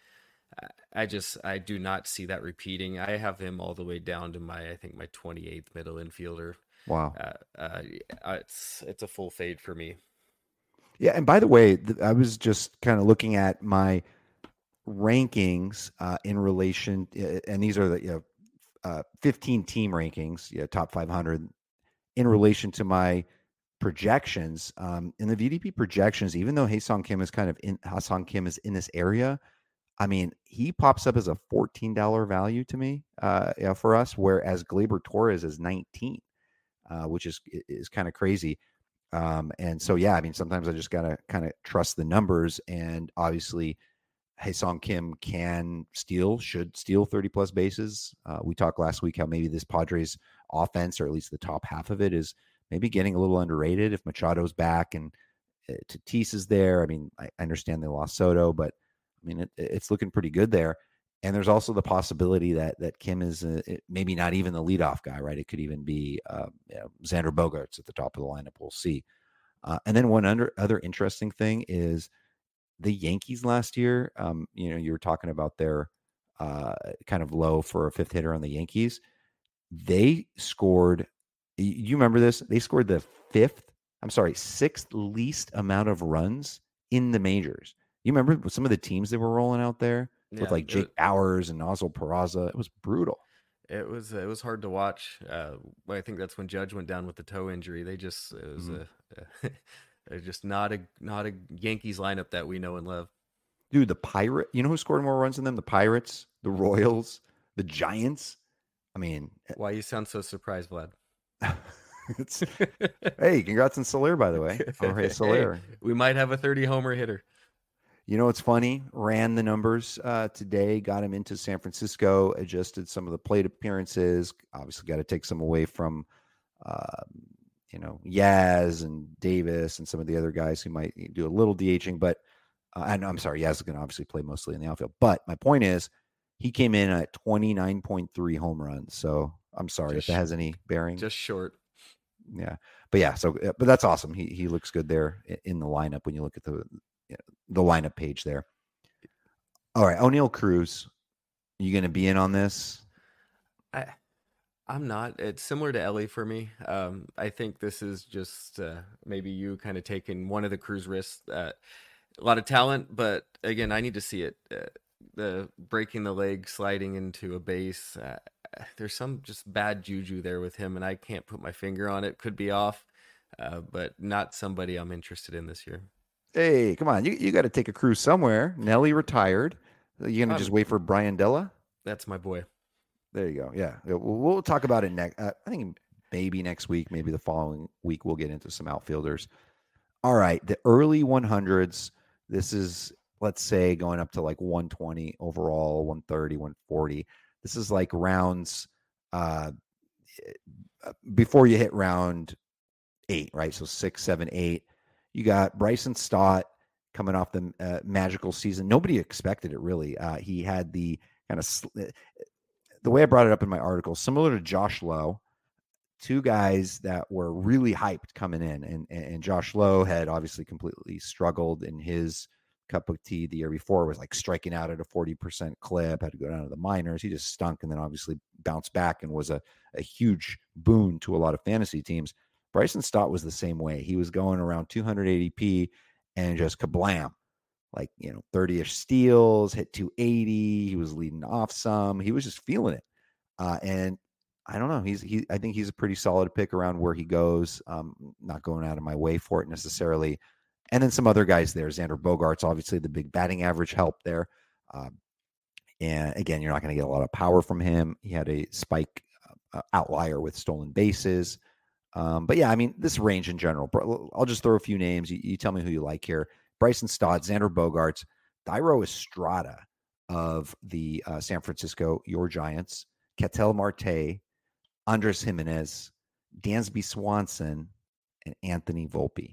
I do not see that repeating. I have him all the way down to I think my 28th middle infielder. Wow. It's a full fade for me. Yeah. And by the way, I was just kind of looking at my rankings in relation, and these are the 15 team rankings, top 500 in relation to my projections. In the VDP projections, even though Haesong Kim is in this area, I mean, he pops up as a $14 value to me for us, whereas Glaber Torres is 19, which is kind of crazy. And so, yeah, I mean, sometimes I just got to kind of trust the numbers. And obviously, Haesong Kim should steal 30 plus bases. We talked last week how maybe this Padres offense, or at least the top half of it, is maybe getting a little underrated if Machado's back and Tatis is there. I mean, I understand they lost Soto, but I mean, it's looking pretty good there. And there's also the possibility that Kim is maybe not even the leadoff guy, right? It could even be Xander Bogaerts at the top of the lineup. We'll see. And then one other interesting thing is the Yankees last year. You were talking about their kind of low for a fifth hitter on the Yankees. They scored. You remember this? They scored the sixth least amount of runs in the majors. You remember some of the teams that were rolling out there with like Jake Bauers and Nozzle Peraza? It was brutal. It was hard to watch. I think that's when Judge went down with the toe injury. It was just not a Yankees lineup that we know and love. Dude, the Pirate. You know who scored more runs than them? The Pirates, the Royals, the Giants. I mean, why you sound so surprised, Vlad? Hey, congrats on Soler, by the way. Jorge Soler. Hey, we might have a 30-homer hitter. You know what's funny? Ran the numbers today, got him into San Francisco, adjusted some of the plate appearances. Obviously, got to take some away from, Yaz and Davis and some of the other guys who might do a little DHing. But I'm sorry, Yaz is going to obviously play mostly in the outfield. But my point is, he came in at 29.3 home runs. So I'm sorry if that has any bearing. Just short. Yeah. But yeah, but that's awesome. He looks good there in the lineup when you look at the lineup page there. All right, O'Neill Cruz, you going to be in on this? I'm not. It's similar to Ellie for me. I think this is just maybe you kind of taking one of the Cruz risks. A lot of talent, but again, I need to see it. The breaking the leg, sliding into a base. There's some just bad juju there with him, and I can't put my finger on it. Could be off, but not somebody I'm interested in this year. Hey, come on. You got to take a Cruz somewhere. Nelly retired. You going to just wait for Brian Della? That's my boy. There you go. Yeah. We'll talk about it next. I think maybe next week, maybe the following week, we'll get into some outfielders. All right. The early 100s. This is, let's say, going up to like 120 overall, 130, 140. This is like rounds before you hit round 8, right? So 6, 7, 8. You got Bryson Stott coming off the magical season. Nobody expected it, really. He had the kind of the way I brought it up in my article, similar to Josh Lowe, two guys that were really hyped coming in. And Josh Lowe had obviously completely struggled in his cup of tea the year before, was like striking out at a 40% clip, had to go down to the minors. He just stunk and then obviously bounced back and was a huge boon to a lot of fantasy teams. Bryson Stott was the same way. He was going around 280p and just kablam, like, 30-ish steals, hit 280. He was leading off some. He was just feeling it. And I don't know. I think he's a pretty solid pick around where he goes. Not going out of my way for it necessarily. And then some other guys there. Xander Bogaerts, obviously the big batting average help there. And again, you're not going to get a lot of power from him. He had a spike outlier with stolen bases. But yeah, I mean, this range in general, I'll just throw a few names. You tell me who you like here. Bryson Stott, Xander Bogaerts, Thairo Estrada of the San Francisco, your Giants, Ketel Marte, Andres Jimenez, Dansby Swanson, and Anthony Volpe.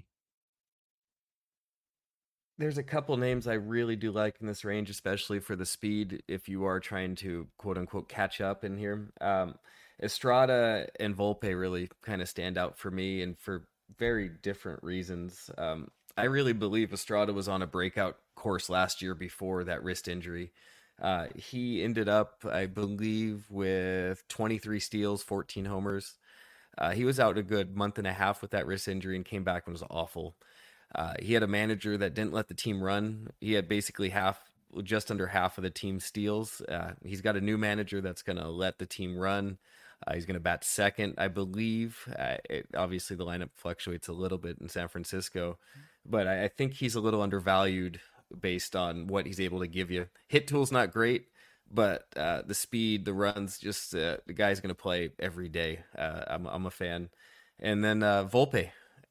There's a couple names I really do like in this range, especially for the speed if you are trying to, quote unquote, catch up in here. Estrada and Volpe really kind of stand out for me, and for very different reasons. I really believe Estrada was on a breakout course last year before that wrist injury. He ended up, I believe, with 23 steals, 14 homers. He was out a good month and a half with that wrist injury and came back and was awful. He had a manager that didn't let the team run. He had basically just under half of the team steals. He's got a new manager that's going to let the team run. He's going to bat second, I believe. Obviously, the lineup fluctuates a little bit in San Francisco, but I think he's a little undervalued based on what he's able to give you. Hit tool's not great, but the speed, the runs, just the guy's going to play every day. I'm a fan. And then Volpe.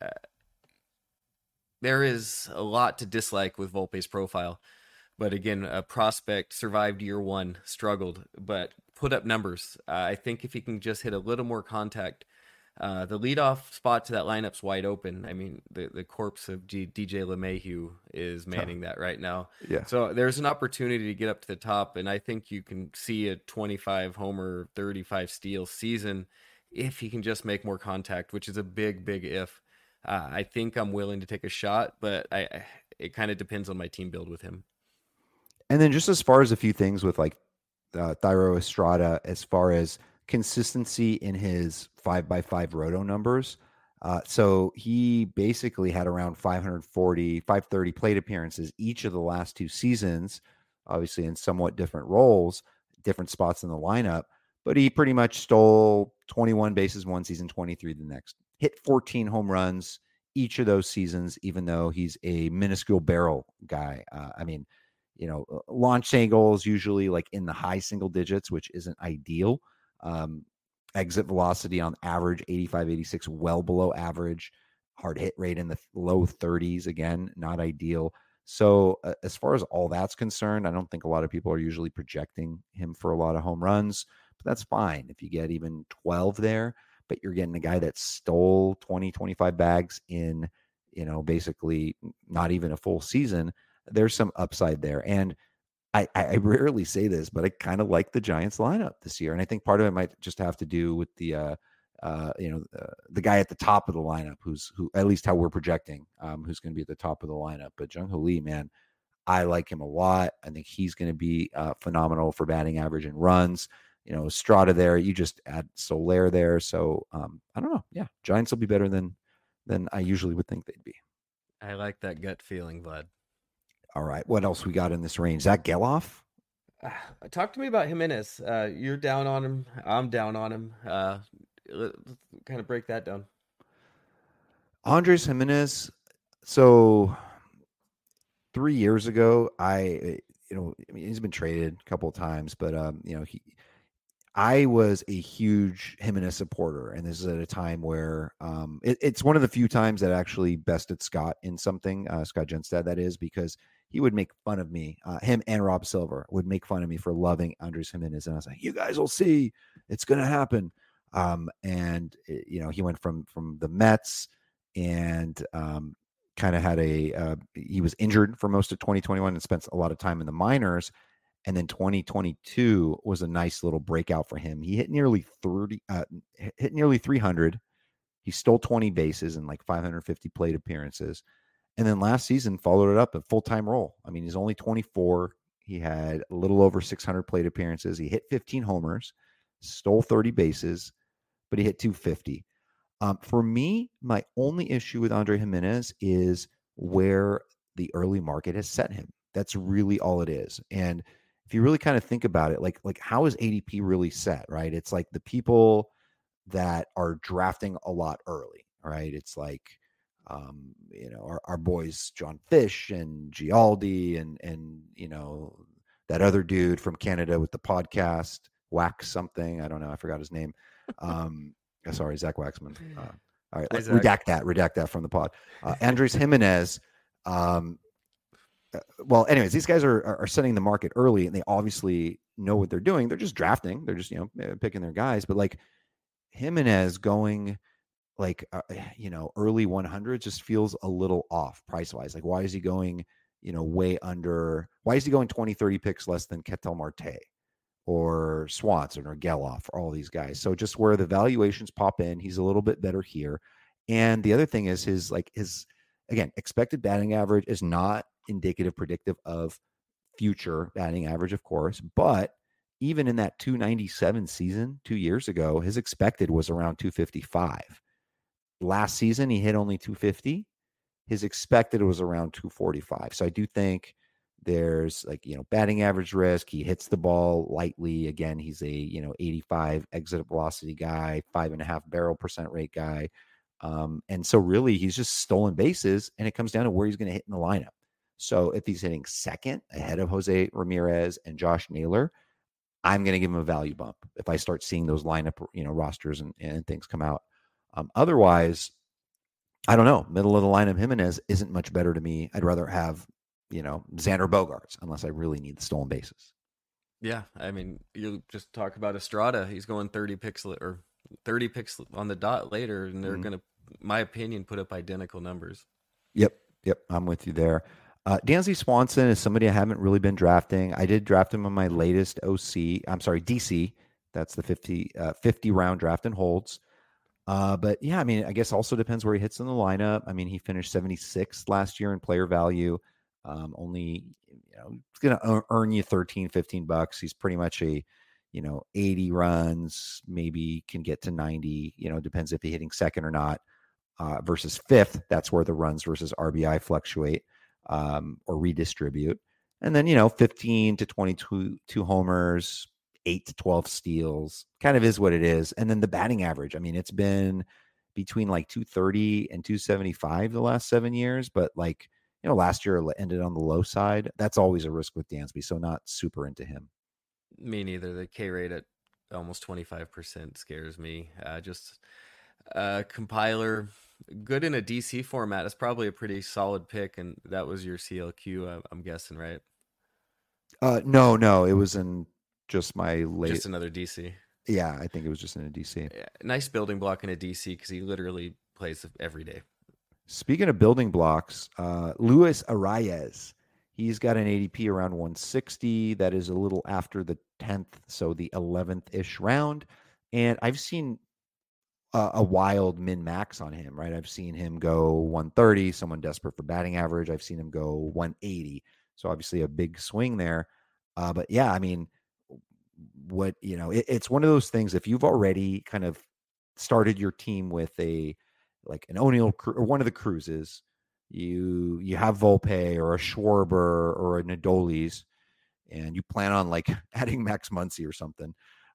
There is a lot to dislike with Volpe's profile. But again, a prospect, survived year one, struggled, but put up numbers. I think if he can just hit a little more contact, The leadoff spot to that lineup's wide open. I mean, the corpse of DJ LeMahieu is manning that right now. Yeah. So there's an opportunity to get up to the top, and I think you can see a 25 homer, 35 steal season if he can just make more contact, which is a big, big if. I think I'm willing to take a shot, but it kind of depends on my team build with him. And then just as far as a few things with like Thairo Estrada, as far as consistency in his 5x5 roto numbers. So he basically had around 540, 530 plate appearances each of the last two seasons, obviously in somewhat different roles, different spots in the lineup. But he pretty much stole 21 bases one season, 23 the next. Hit 14 home runs each of those seasons, even though he's a minuscule barrel guy. I mean, launch angles usually like in the high single digits, which isn't ideal. Exit velocity on average 85, 86, well below average. Hard hit rate in the low 30s, again, not ideal. So as far as all that's concerned, I don't think a lot of people are usually projecting him for a lot of home runs, but that's fine if you get even 12 there. But you're getting a guy that stole 20, 25 bags in, basically not even a full season. There's some upside there. And I rarely say this, but I kind of like the Giants lineup this year. And I think part of it might just have to do with the guy at the top of the lineup, who at least how we're projecting, who's going to be at the top of the lineup. But Jung-Hoo Lee, man, I like him a lot. I think he's going to be phenomenal for batting average and runs. Estrada there, you just add Soler there. So I don't know. Yeah, Giants will be better than I usually would think they'd be. I like that gut feeling, Vlad. All right. What else we got in this range? Zach Geloff? Talk to me about Jimenez. You're down on him. I'm down on him. Let's kind of break that down. Andres Jimenez. So 3 years ago, he's been traded a couple of times, but I was a huge Jimenez supporter, and this is at a time where it's one of the few times that I actually bested Scott in something, Scott Genstad, that is, because he would make fun of me. Him and Rob Silver would make fun of me for loving Andres Jimenez, and I was like, "You guys will see, it's going to happen." He went from the Mets and kind of had he was injured for most of 2021 and spent a lot of time in the minors. And then 2022 was a nice little breakout for him. He hit nearly 300. He stole 20 bases and like 550 plate appearances. And then last season followed it up a full-time role. I mean, he's only 24. He had a little over 600 plate appearances. He hit 15 homers, stole 30 bases, but he hit 250. For me, my only issue with Andre Jimenez is where the early market has set him. That's really all it is. And if you really kind of think about it, like how is ADP really set, right? It's like the people that are drafting a lot early, right? It's like, our boys, John Fish and Gialdi and that other dude from Canada with the podcast, Wax something. I don't know. I forgot his name. Sorry, Zach Waxman. All right, let's redact that from the pod. Andres Jimenez. Well, anyways, these guys are setting the market early, and they obviously know what they're doing. They're just drafting. They're just picking their guys. But like Jimenez going like early 100 just feels a little off price wise. Like, why is he going way under? Why is he going 20, 30 picks less than Ketel Marte or Swanson or Geloff or all these guys? So just where the valuations pop in, he's a little bit better here. And the other thing is his again, expected batting average is not indicative, predictive of future batting average, of course, but even in that 297 season 2 years ago, his expected was around 255. Last season, he hit only 250. His expected was around 245. So I do think there's batting average risk. He hits the ball lightly. Again, he's a 85 exit velocity guy, 5.5 barrel percent rate guy. And so really he's just stolen bases, and it comes down to where he's going to hit in the lineup. So if he's hitting second ahead of Jose Ramirez and Josh Naylor, I'm going to give him a value bump if I start seeing those lineup, rosters and things come out. Otherwise, I don't know. Middle of the lineup Jimenez isn't much better to me. I'd rather have, Xander Bogaerts unless I really need the stolen bases. Yeah, I mean, you just talk about Estrada. He's going 30 picks or 30 picks on the dot later, and they're Mhm. going to, my opinion, put up identical numbers. Yep, yep, I'm with you there. Dansby Swanson is somebody I haven't really been drafting. I did draft him on my latest OC. I'm sorry, DC. That's the 50 round draft and holds. But yeah, I mean, I guess also depends where he hits in the lineup. I mean, he finished 76th last year in player value. Only, it's going to earn you 13, $15. He's pretty much a, 80 runs, maybe can get to 90, depends if he's hitting second or not. Versus fifth, that's where the runs versus RBI fluctuate or redistribute. And then, 15 to 22 homers, 8 to 12 steals, kind of is what it is. And then the batting average, I mean, it's been between like 230 and 275 the last 7 years, but like, last year ended on the low side. That's always a risk with Dansby, so not super into him. Me neither. The K rate at almost 25% scares me. Just compiler, good in a DC format. It's probably a pretty solid pick, and that was your CLQ, I'm guessing, right? No, it was in just my Just late. another DC. Yeah, I think it was just in a DC. Yeah, nice building block in a DC because he literally plays every day. Speaking of building blocks, Luis Arias, he's got an ADP around 160. That is a little after the 10th, so the 11th ish round. And I've seen a wild min max on him, right? I've seen him go 130, someone desperate for batting average. I've seen him go 180. So obviously a big swing there. But yeah, I mean, it's one of those things. If you've already kind of started your team with an O'Neill or one of the cruises, you have Volpe or a Schwarber or a Nadolis, and you plan on like adding Max Muncy or something,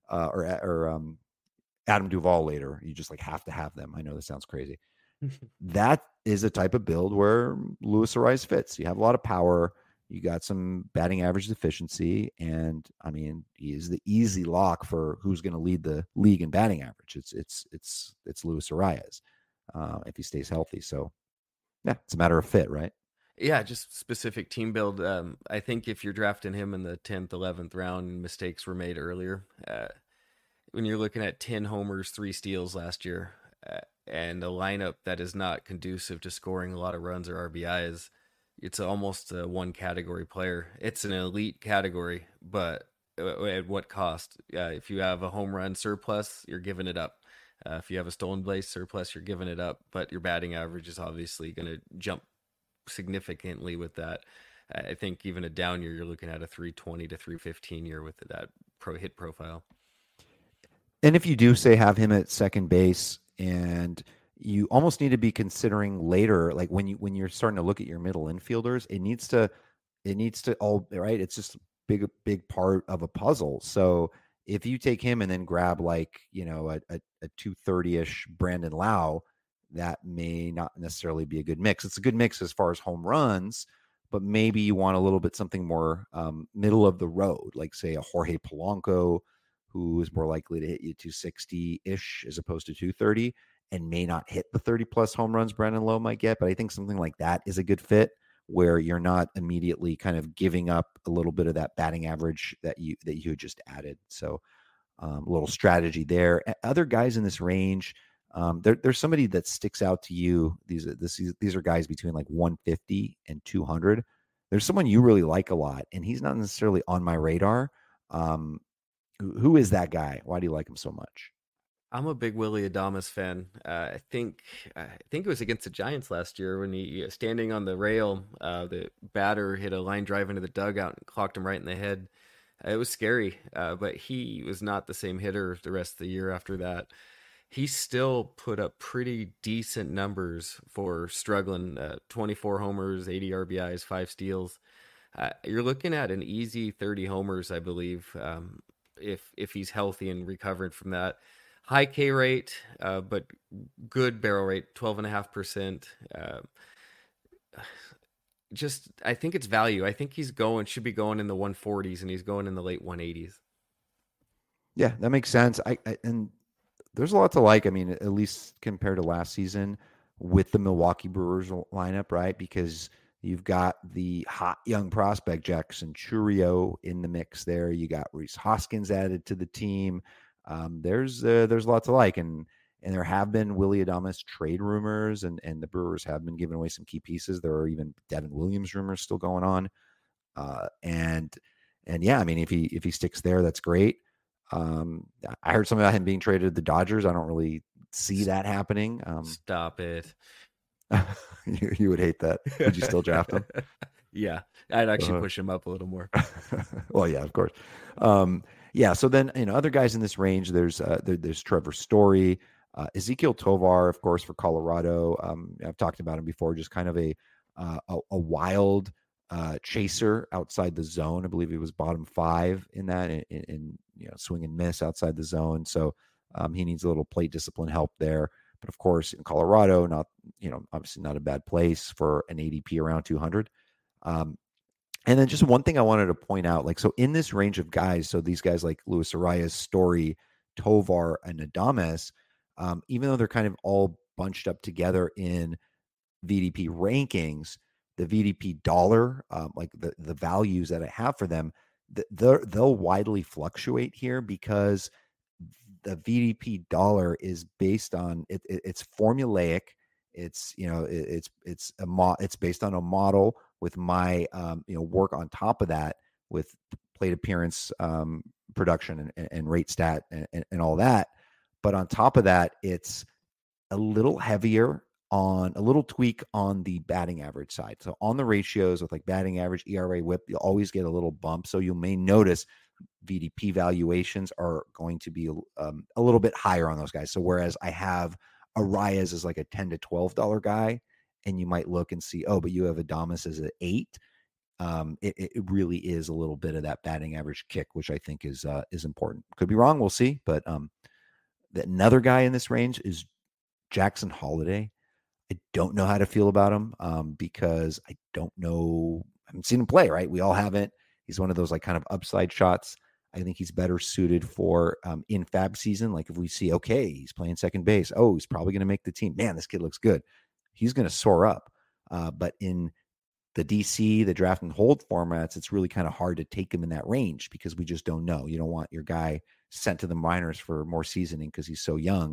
or Adam Duvall later. You just like have to have them. I know this sounds crazy. That is a type of build where Luis Arias fits. You have a lot of power. You got some batting average efficiency, and I mean, he is the easy lock for who's going to lead the league in batting average. It's Luis Arias if he stays healthy. So yeah, it's a matter of fit, right? Yeah, just specific team build. I think if you're drafting him in the 10th, 11th round, mistakes were made earlier. When you're looking at 10 homers, 3 steals last year, and a lineup that is not conducive to scoring a lot of runs or RBIs, it's almost a one category player. It's an elite category, but at what cost? If you have a home run surplus, you're giving it up. If you have a stolen base surplus, you're giving it up. But your batting average is obviously going to jump significantly with that. I think even a down year, you're looking at a 320 to 315 year with that pro hit profile. And if you do say have him at second base, and you almost need to be considering later, like when you're starting to look at your middle infielders, it needs to all right. It's just big part of a puzzle. So if you take him and then grab like a 230-ish Brandon Lau, that may not necessarily be a good mix. It's a good mix as far as home runs, but maybe you want a little bit something more middle of the road, like say a Jorge Polanco, who is more likely to hit you 260-ish as opposed to 230 and may not hit the 30 plus home runs Brandon Lowe might get. But I think something like that is a good fit where you're not immediately kind of giving up a little bit of that batting average that you just added. So a little strategy there. Other guys in this range, there's somebody that sticks out to you. These are guys between like 150 and 200. There's someone you really like a lot, and he's not necessarily on my radar. Who is that guy? Why do you like him so much? I'm a big Willie Adames fan. I think it was against the Giants last year when he standing on the rail, the batter hit a line drive into the dugout and clocked him right in the head. It was scary, but he was not the same hitter the rest of the year after that. He still put up pretty decent numbers for struggling. 24 homers, 80 RBIs, 5 steals. You're looking at an easy 30 homers, I believe, if he's healthy and recovered from that. High K rate, but good barrel rate, 12.5%. Just, I think it's value. I think should be going in the 140s, and he's going in the late 180s. Yeah, that makes sense. And there's a lot to like. I mean, at least compared to last season with the Milwaukee Brewers lineup, right? Because you've got the hot young prospect Jackson Churio in the mix there. You got Reese Hoskins added to the team. There's lots to like, and there have been Willy Adames trade rumors, and the Brewers have been giving away some key pieces. There are even Devin Williams rumors still going on, and yeah, I mean, if he sticks there, that's great. I heard something about him being traded to the Dodgers. I don't really see that happening. Stop it. You would hate that. Would you still draft him? Yeah, I'd actually push him up a little more. Well, yeah, of course. Yeah. So then, other guys in this range, there's Trevor Story, Ezekiel Tovar, of course, for Colorado. I've talked about him before, just kind of a wild chaser outside the zone. I believe he was bottom 5 in that, in swing and miss outside the zone. So he needs a little plate discipline help there. But of course, in Colorado, not obviously not a bad place for an ADP around 200. And then just one thing I wanted to point out, like, so in this range of guys, so these guys like Luis Arias, Story, Tovar, and Adames, even though they're kind of all bunched up together in VDP rankings, the VDP dollar, like the values that I have for them, they'll widely fluctuate here because the VDP dollar is based on it's formulaic. It's it's based on a model with my work on top of that with plate appearance, production, and rate stat and all that. But on top of that, it's a little heavier on a little tweak on the batting average side. So on the ratios with like batting average, ERA, WHIP, you'll always get a little bump. So you may notice VDP valuations are going to be a little bit higher on those guys. So whereas I have Arias as like a $10 to $12 guy, and you might look and see, oh, but you have Adames as an 8. It really is a little bit of that batting average kick, which I think is important. Could be wrong, we'll see. But another guy in this range is Jackson Holiday. I don't know how to feel about him because I don't know. I haven't seen him play, right? We all haven't. He's one of those like kind of upside shots. I think he's better suited for in fab season. Like if we see, okay, he's playing second base. Oh, he's probably going to make the team. Man, this kid looks good. He's going to soar up. But in the DC, the draft and hold formats, it's really kind of hard to take him in that range because we just don't know. You don't want your guy sent to the minors for more seasoning because he's so young.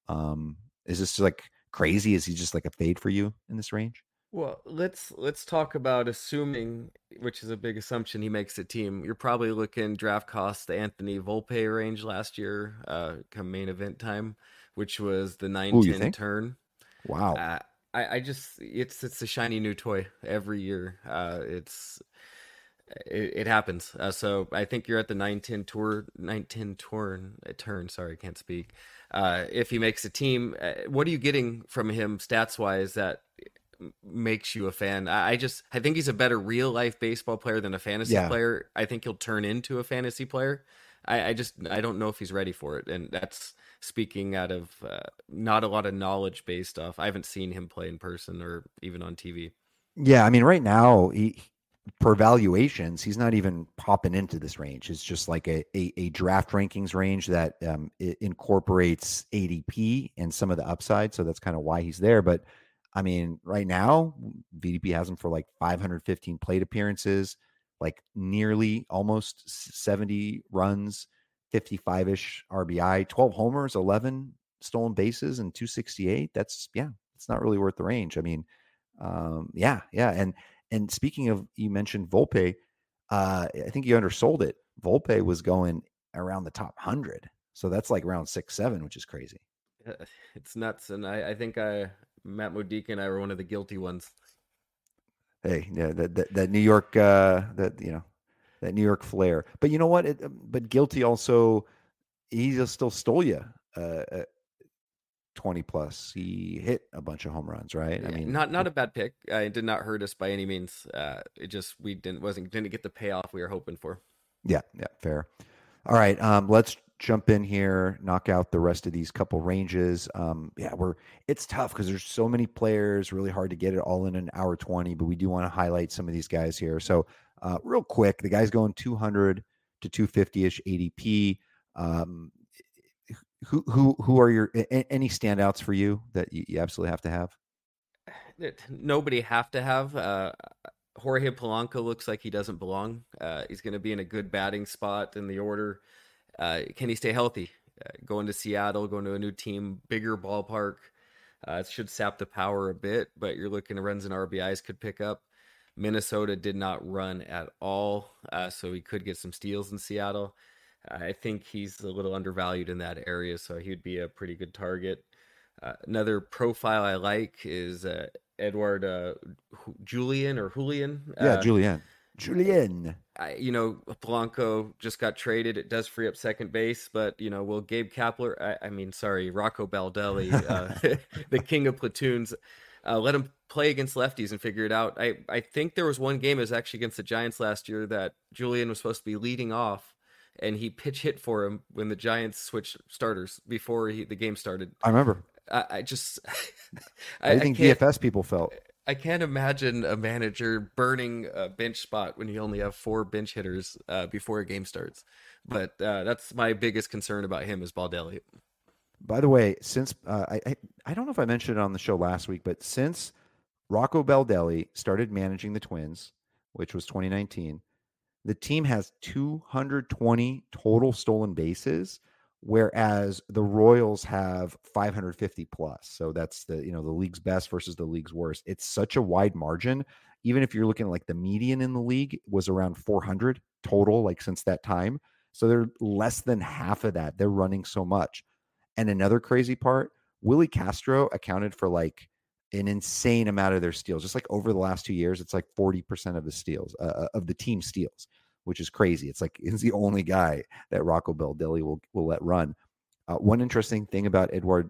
Is this like crazy? Is he just like a fade for you in this range? Well, let's talk about assuming, which is a big assumption, he makes a team. You're probably looking draft costs the Anthony Volpe range last year, come main event time, which was the Ooh, you 9-10 think? turn. Wow. I just it's a shiny new toy every year. It happens. So I think you're at the 9-10 turn. Sorry, I can't speak. If he makes a team, what are you getting from him stats wise that makes you a fan? I think he's a better real life baseball player than a fantasy Yeah. player. I think he'll turn into a fantasy player. I don't know if he's ready for it, and that's speaking out of not a lot of knowledge based off. I haven't seen him play in person or even on TV. Yeah. I mean, right now, per valuations, he's not even popping into this range. It's just like a draft rankings range that it incorporates ADP and some of the upside. So that's kind of why he's there. But I mean, right now, VDP has him for like 515 plate appearances, like nearly almost 70 runs, 55-ish RBI, 12 homers, 11 stolen bases, and 268. That's, yeah, it's not really worth the range. I mean, yeah. And speaking of, you mentioned Volpe, I think you undersold it. Volpe was going around the top 100. So that's like around 6-7, which is crazy. It's nuts, and I think Matt Modica and I were one of the guilty ones. Hey, yeah, that New York, that New York flair. But you know what? But guilty also, he just still stole you 20 plus. He hit a bunch of home runs, right? I Yeah, mean, not a bad pick. It did not hurt us by any means. It just we didn't get the payoff we were hoping for. yeah, fair. All right, let's jump in here, knock out the rest of these couple ranges. Yeah, it's tough because there's so many players, really hard to get it all in an hour 20, but we do want to highlight some of these guys here. So, real quick, the guy's going 200 to 250-ish ADP. Who are your any standouts for you that you absolutely have to have? Nobody have to have. Jorge Polanco looks like he doesn't belong. He's going to be in a good batting spot in the order. Can he stay healthy? Going to Seattle, going to a new team, bigger ballpark. It should sap the power a bit, but you're looking at runs and RBIs could pick up. Minnesota did not run at all, so he could get some steals in Seattle. I think he's a little undervalued in that area, so he would be a pretty good target. Another profile I like is Edward Julian or Julian. Yeah, Julian. Polanco just got traded. It does free up second base, but will Gabe Kapler? Sorry, Rocco Baldelli, the king of platoons, let him play against lefties and figure it out. I think there was one game, it was actually against the Giants last year, that Julian was supposed to be leading off, and he pitch hit for him when the Giants switched starters before the game started. I remember. I just, I think DFS people felt. I can't imagine a manager burning a bench spot when you only have 4 bench hitters before a game starts. But that's my biggest concern about him is Baldelli. By the way, since I don't know if I mentioned it on the show last week, but since Rocco Baldelli started managing the Twins, which was 2019, the team has 220 total stolen bases, whereas the Royals have 550 plus. So that's the league's best versus the league's worst. It's such a wide margin. Even if you're looking at like the median in the league was around 400 total, like since that time. So they're less than half of that. They're running so much. And another crazy part, Willie Castro accounted for like an insane amount of their steals. Just like over the last 2 years, it's like 40% of the steals of the team steals, which is crazy. It's like he's the only guy that Rocco Baldelli will let run. One interesting thing about Edward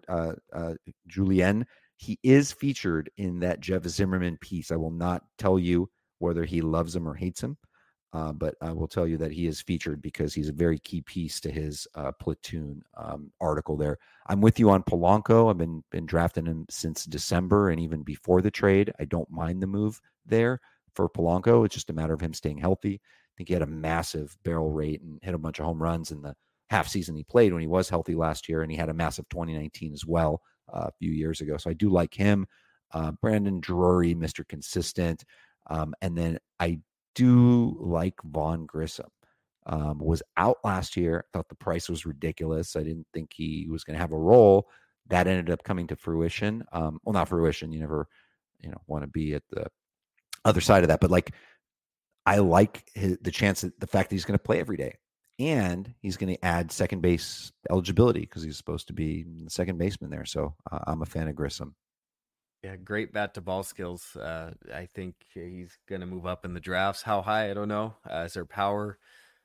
Julien, he is featured in that Jeff Zimmerman piece. I will not tell you whether he loves him or hates him, but I will tell you that he is featured because he's a very key piece to his platoon article there. I'm with you on Polanco. I've been drafting him since December and even before the trade. I don't mind the move there for Polanco. It's just a matter of him staying healthy. I think he had a massive barrel rate and hit a bunch of home runs in the half season he played when he was healthy last year, and he had a massive 2019 as well a few years ago. So I do like him. Brandon Drury, Mr. Consistent. And then I do like Vaughn Grissom. Was out last year. Thought the price was ridiculous. I didn't think he was going to have a role. That ended up coming to fruition. Well, not fruition. You never, want to be at the other side of that. But like, I like the chance that the fact that he's going to play every day, and he's going to add second base eligibility because he's supposed to be the second baseman there. So I'm a fan of Grissom. Yeah, great bat to ball skills. I think he's going to move up in the drafts. How high? I don't know. Is there power?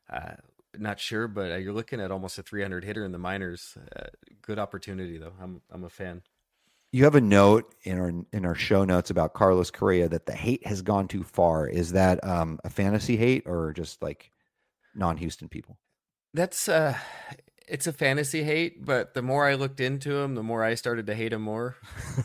Not sure, but you're looking at almost a 300 hitter in the minors. Good opportunity, though. I'm a fan. You have a note in our show notes about Carlos Correa that the hate has gone too far. Is that a fantasy hate or just like non-Houston people? That's it's a fantasy hate, but the more I looked into him, the more I started to hate him more.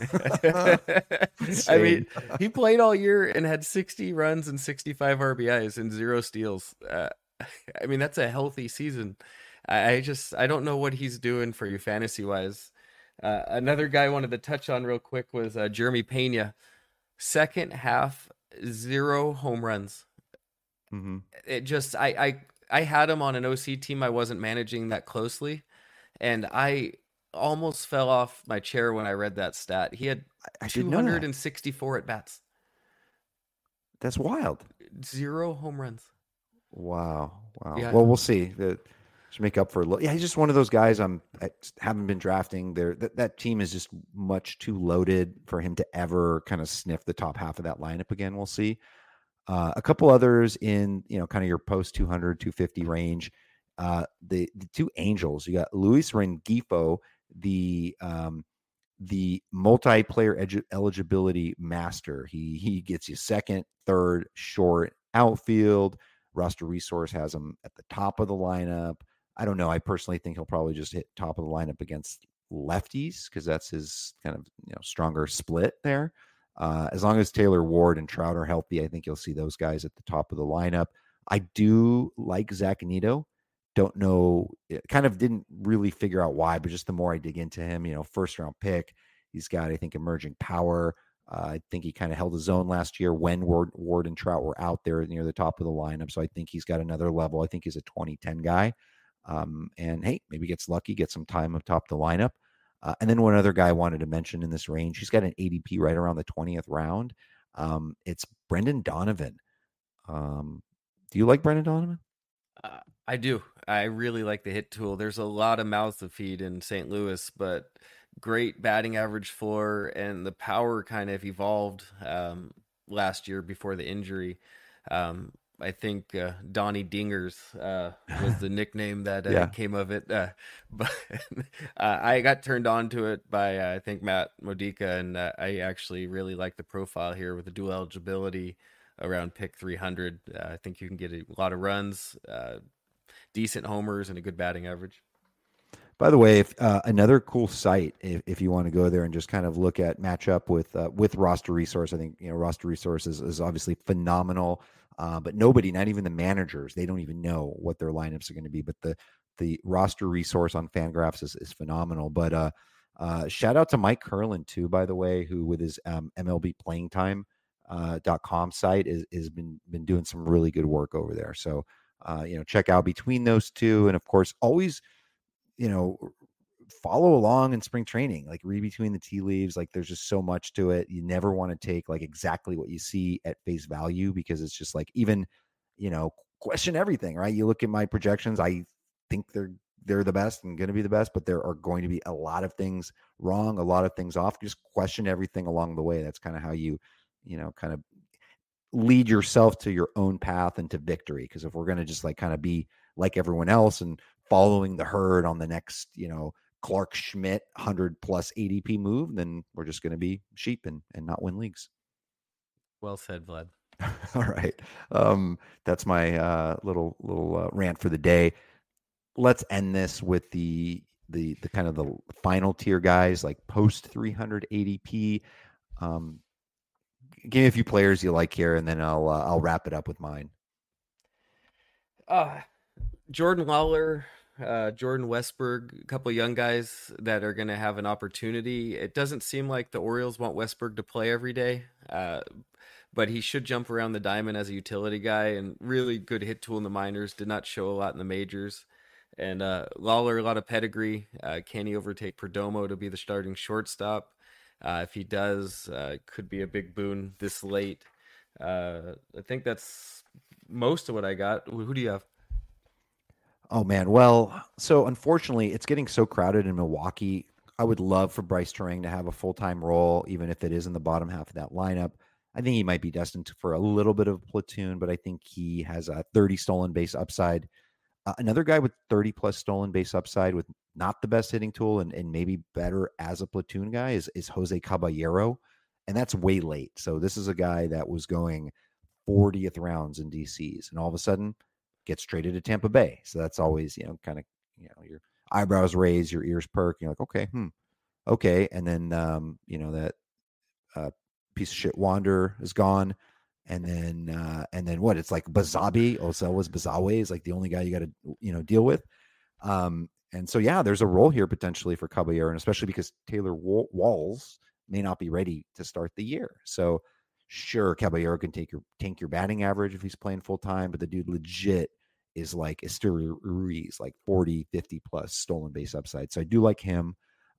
I mean, he played all year and had 60 runs and 65 RBIs and 0 steals. I mean, that's a healthy season. I don't know what he's doing for you fantasy wise. Another guy I wanted to touch on real quick was Jeremy Pena. Second half, 0 home runs. Mm-hmm. It just, I had him on an OC team I wasn't managing that closely, and I almost fell off my chair when I read that stat. He had 264 at bats. That's wild. 0 home runs. Wow. Yeah. Well, we'll see. Should make up for a little. Yeah, he's just one of those guys I haven't been drafting. That team is just much too loaded for him to ever kind of sniff the top half of that lineup again. We'll see. A couple others in, kind of your post 200, 250 range. The 2 Angels, you got Luis Rengifo, the multiplayer eligibility master. He gets you second, third, short, outfield. Roster Resource has him at the top of the lineup. I don't know. I personally think he'll probably just hit top of the lineup against lefties because that's his kind of stronger split there. As long as Taylor Ward and Trout are healthy, I think you'll see those guys at the top of the lineup. I do like Zach Neto. Don't know, kind of didn't really figure out why, but just the more I dig into him, first round pick, he's got, I think, emerging power. I think he kind of held his own last year when Ward and Trout were out there near the top of the lineup. So I think he's got another level. I think he's a 2010 guy. And hey, maybe gets lucky, get some time up top the lineup. And then one other guy I wanted to mention in this range, he's got an ADP right around the 20th round. It's Brendan Donovan. Do you like Brendan Donovan? I do. I really like the hit tool. There's a lot of mouths to feed in St. Louis, but great batting average floor, and the power kind of evolved last year before the injury. Um, I think Donnie Dingers was the nickname that Yeah. came of it. But I got turned on to it by, I think, Matt Modica, and I actually really like the profile here with the dual eligibility around pick 300. I think you can get a lot of runs, decent homers, and a good batting average. By the way, if another cool site, if you want to go there and just kind of look at matchup with Roster Resource, I think Roster Resource is obviously phenomenal, but nobody, not even the managers, they don't even know what their lineups are going to be. But the Roster Resource on Fangraphs is phenomenal. But shout out to Mike Curlin too, by the way, who with his MLB Playing Time .com site is been doing some really good work over there. So check out between those two, and of course always you know, follow along in spring training, like read between the tea leaves. Like there's just so much to it. You never want to take like exactly what you see at face value because it's just like even, question everything, right? You look at my projections. I think they're the best and going to be the best, but there are going to be a lot of things wrong, a lot of things off. Just question everything along the way. That's kind of how kind of lead yourself to your own path and to victory. Because if we're going to just like kind of be like everyone else and following the herd on the next, Clark Schmidt 100 plus ADP move, then we're just going to be sheep and not win leagues. Well said, Vlad. All right. That's my little rant for the day. Let's end this with the kind of the final tier guys, like post 300 ADP. Give me a few players you like here, and then I'll wrap it up with mine. Jordan Lawler, Jordan Westburg, a couple of young guys that are going to have an opportunity. It doesn't seem like the Orioles want Westburg to play every day, but he should jump around the diamond as a utility guy and really good hit tool in the minors. Did not show a lot in the majors. And Lawler, a lot of pedigree. Can he overtake Perdomo to be the starting shortstop? If he does, could be a big boon this late. I think that's most of what I got. Who do you have? Oh man, well, so unfortunately, it's getting so crowded in Milwaukee. I would love for Bryce Terang to have a full-time role, even if it is in the bottom half of that lineup. I think he might be destined for a little bit of platoon, but I think he has a 30 stolen base upside. Another guy with 30 plus stolen base upside with not the best hitting tool and maybe better as a platoon guy is Jose Caballero. And that's way late. So this is a guy that was going 40th rounds in DCs and all of a sudden gets traded to Tampa Bay. So that's always, kind of, your eyebrows raise, your ears perk. You're like, okay, okay. And then, that piece of shit Wander is gone. And then what? It's like Bazabi, Oselwas Bazawe is like the only guy you got to, deal with. And so, yeah, there's a role here potentially for Caballero, and especially because Taylor Walls may not be ready to start the year. So, sure, Caballero can tank your batting average if he's playing full time, but the dude legit is like Esteury Ruiz, like 40, 50 plus stolen base upside. So I do like him.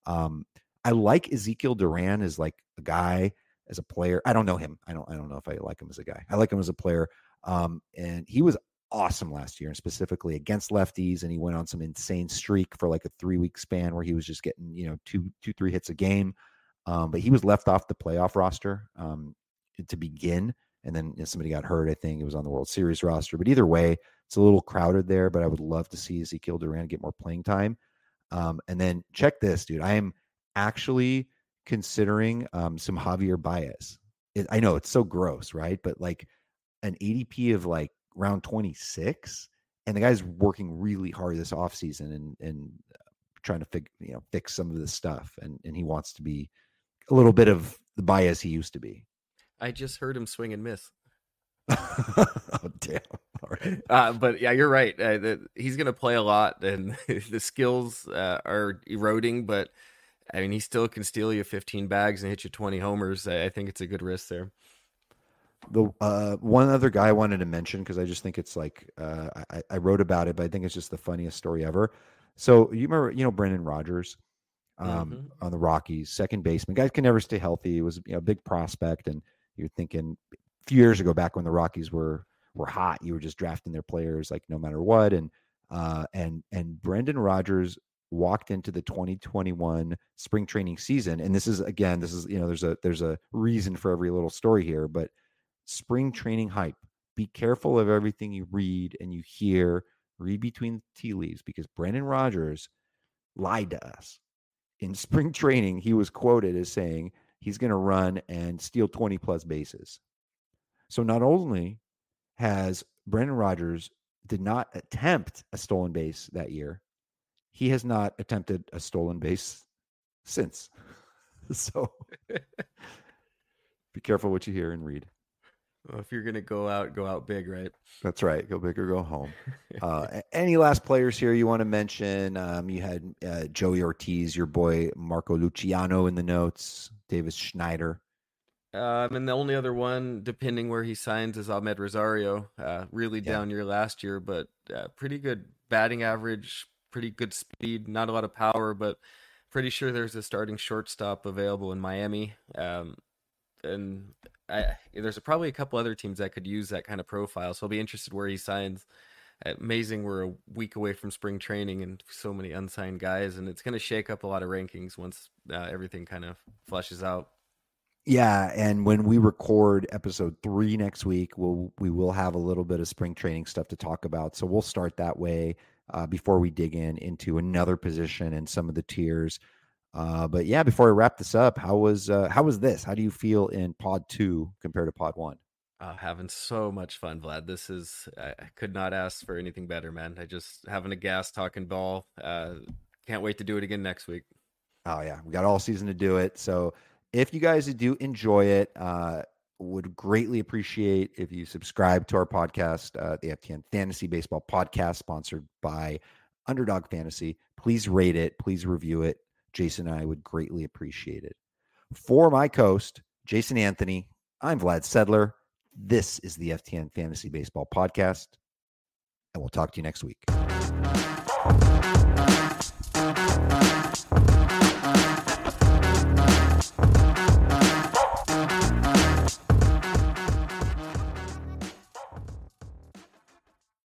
I like Ezekiel Duran as like a guy, as a player. I don't know him. I don't know if I like him as a guy. I like him as a player. And he was awesome last year, and specifically against lefties. And he went on some insane streak for like a 3-week span where he was just getting, 3 hits a game. But he was left off the playoff roster to begin. And then somebody got hurt. I think it was on the World Series roster. But either way, it's a little crowded there. But I would love to see Ezekiel Duran get more playing time. And then check this, dude. I am actually considering some Javier Baez. I know it's so gross, right? But like an ADP of like round 26, and the guy's working really hard this offseason and trying to fix some of this stuff. And he wants to be a little bit of the Baez he used to be. I just heard him swing and miss. Oh, damn. All right. But yeah, you're right. He's going to play a lot, and the skills are eroding, but I mean, he still can steal you 15 bags and hit you 20 homers. I think it's a good risk there. The one other guy I wanted to mention, because I just think it's like I wrote about it, but I think it's just the funniest story ever. So you remember, Brendan Rodgers Hmm. on the Rockies, second baseman. Guy can never stay healthy. He was a big prospect, and you're thinking a few years ago, back when the Rockies were hot, you were just drafting their players like no matter what. And Brendan Rodgers walked into the 2021 spring training season, and this is there's a reason for every little story here, but spring training hype. Be careful of everything you read and you hear. Read between the tea leaves, because Brendan Rodgers lied to us. In spring training, he was quoted as saying he's going to run and steal 20 plus bases. So not only has Brendan Rodgers did not attempt a stolen base that year, he has not attempted a stolen base since. So be careful what you hear and read. Well, if you're gonna go out big, right? That's right. Go big or go home. Any last players here you want to mention? You had Joey Ortiz, your boy Marco Luciano in the notes, Davis Schneider. And the only other one, depending where he signs, is Ahmed Rosario. Really Yeah. down year last year, but pretty good batting average, pretty good speed. Not a lot of power, but pretty sure there's a starting shortstop available in Miami. And there's probably a couple other teams that could use that kind of profile. So I'll be interested where he signs. Amazing, we're a week away from spring training and so many unsigned guys, and it's going to shake up a lot of rankings once everything kind of flushes out. Yeah, and when we record episode 3 next week, we will have a little bit of spring training stuff to talk about. So we'll start that way before we dig into another position and some of the tiers. But yeah, before I wrap this up, how was this? How do you feel in Pod 2 compared to Pod 1? Having so much fun, Vlad. I could not ask for anything better, man. I just having a gas talking ball. Can't wait to do it again next week. Oh yeah, we got all season to do it. So if you guys do enjoy it, would greatly appreciate if you subscribe to our podcast, the FTN Fantasy Baseball Podcast, sponsored by Underdog Fantasy. Please rate it. Please review it. Jason and I would greatly appreciate it. For my host, Jason Anthony, I'm Vlad Sedler. This is the FTN Fantasy Baseball Podcast, and we'll talk to you next week.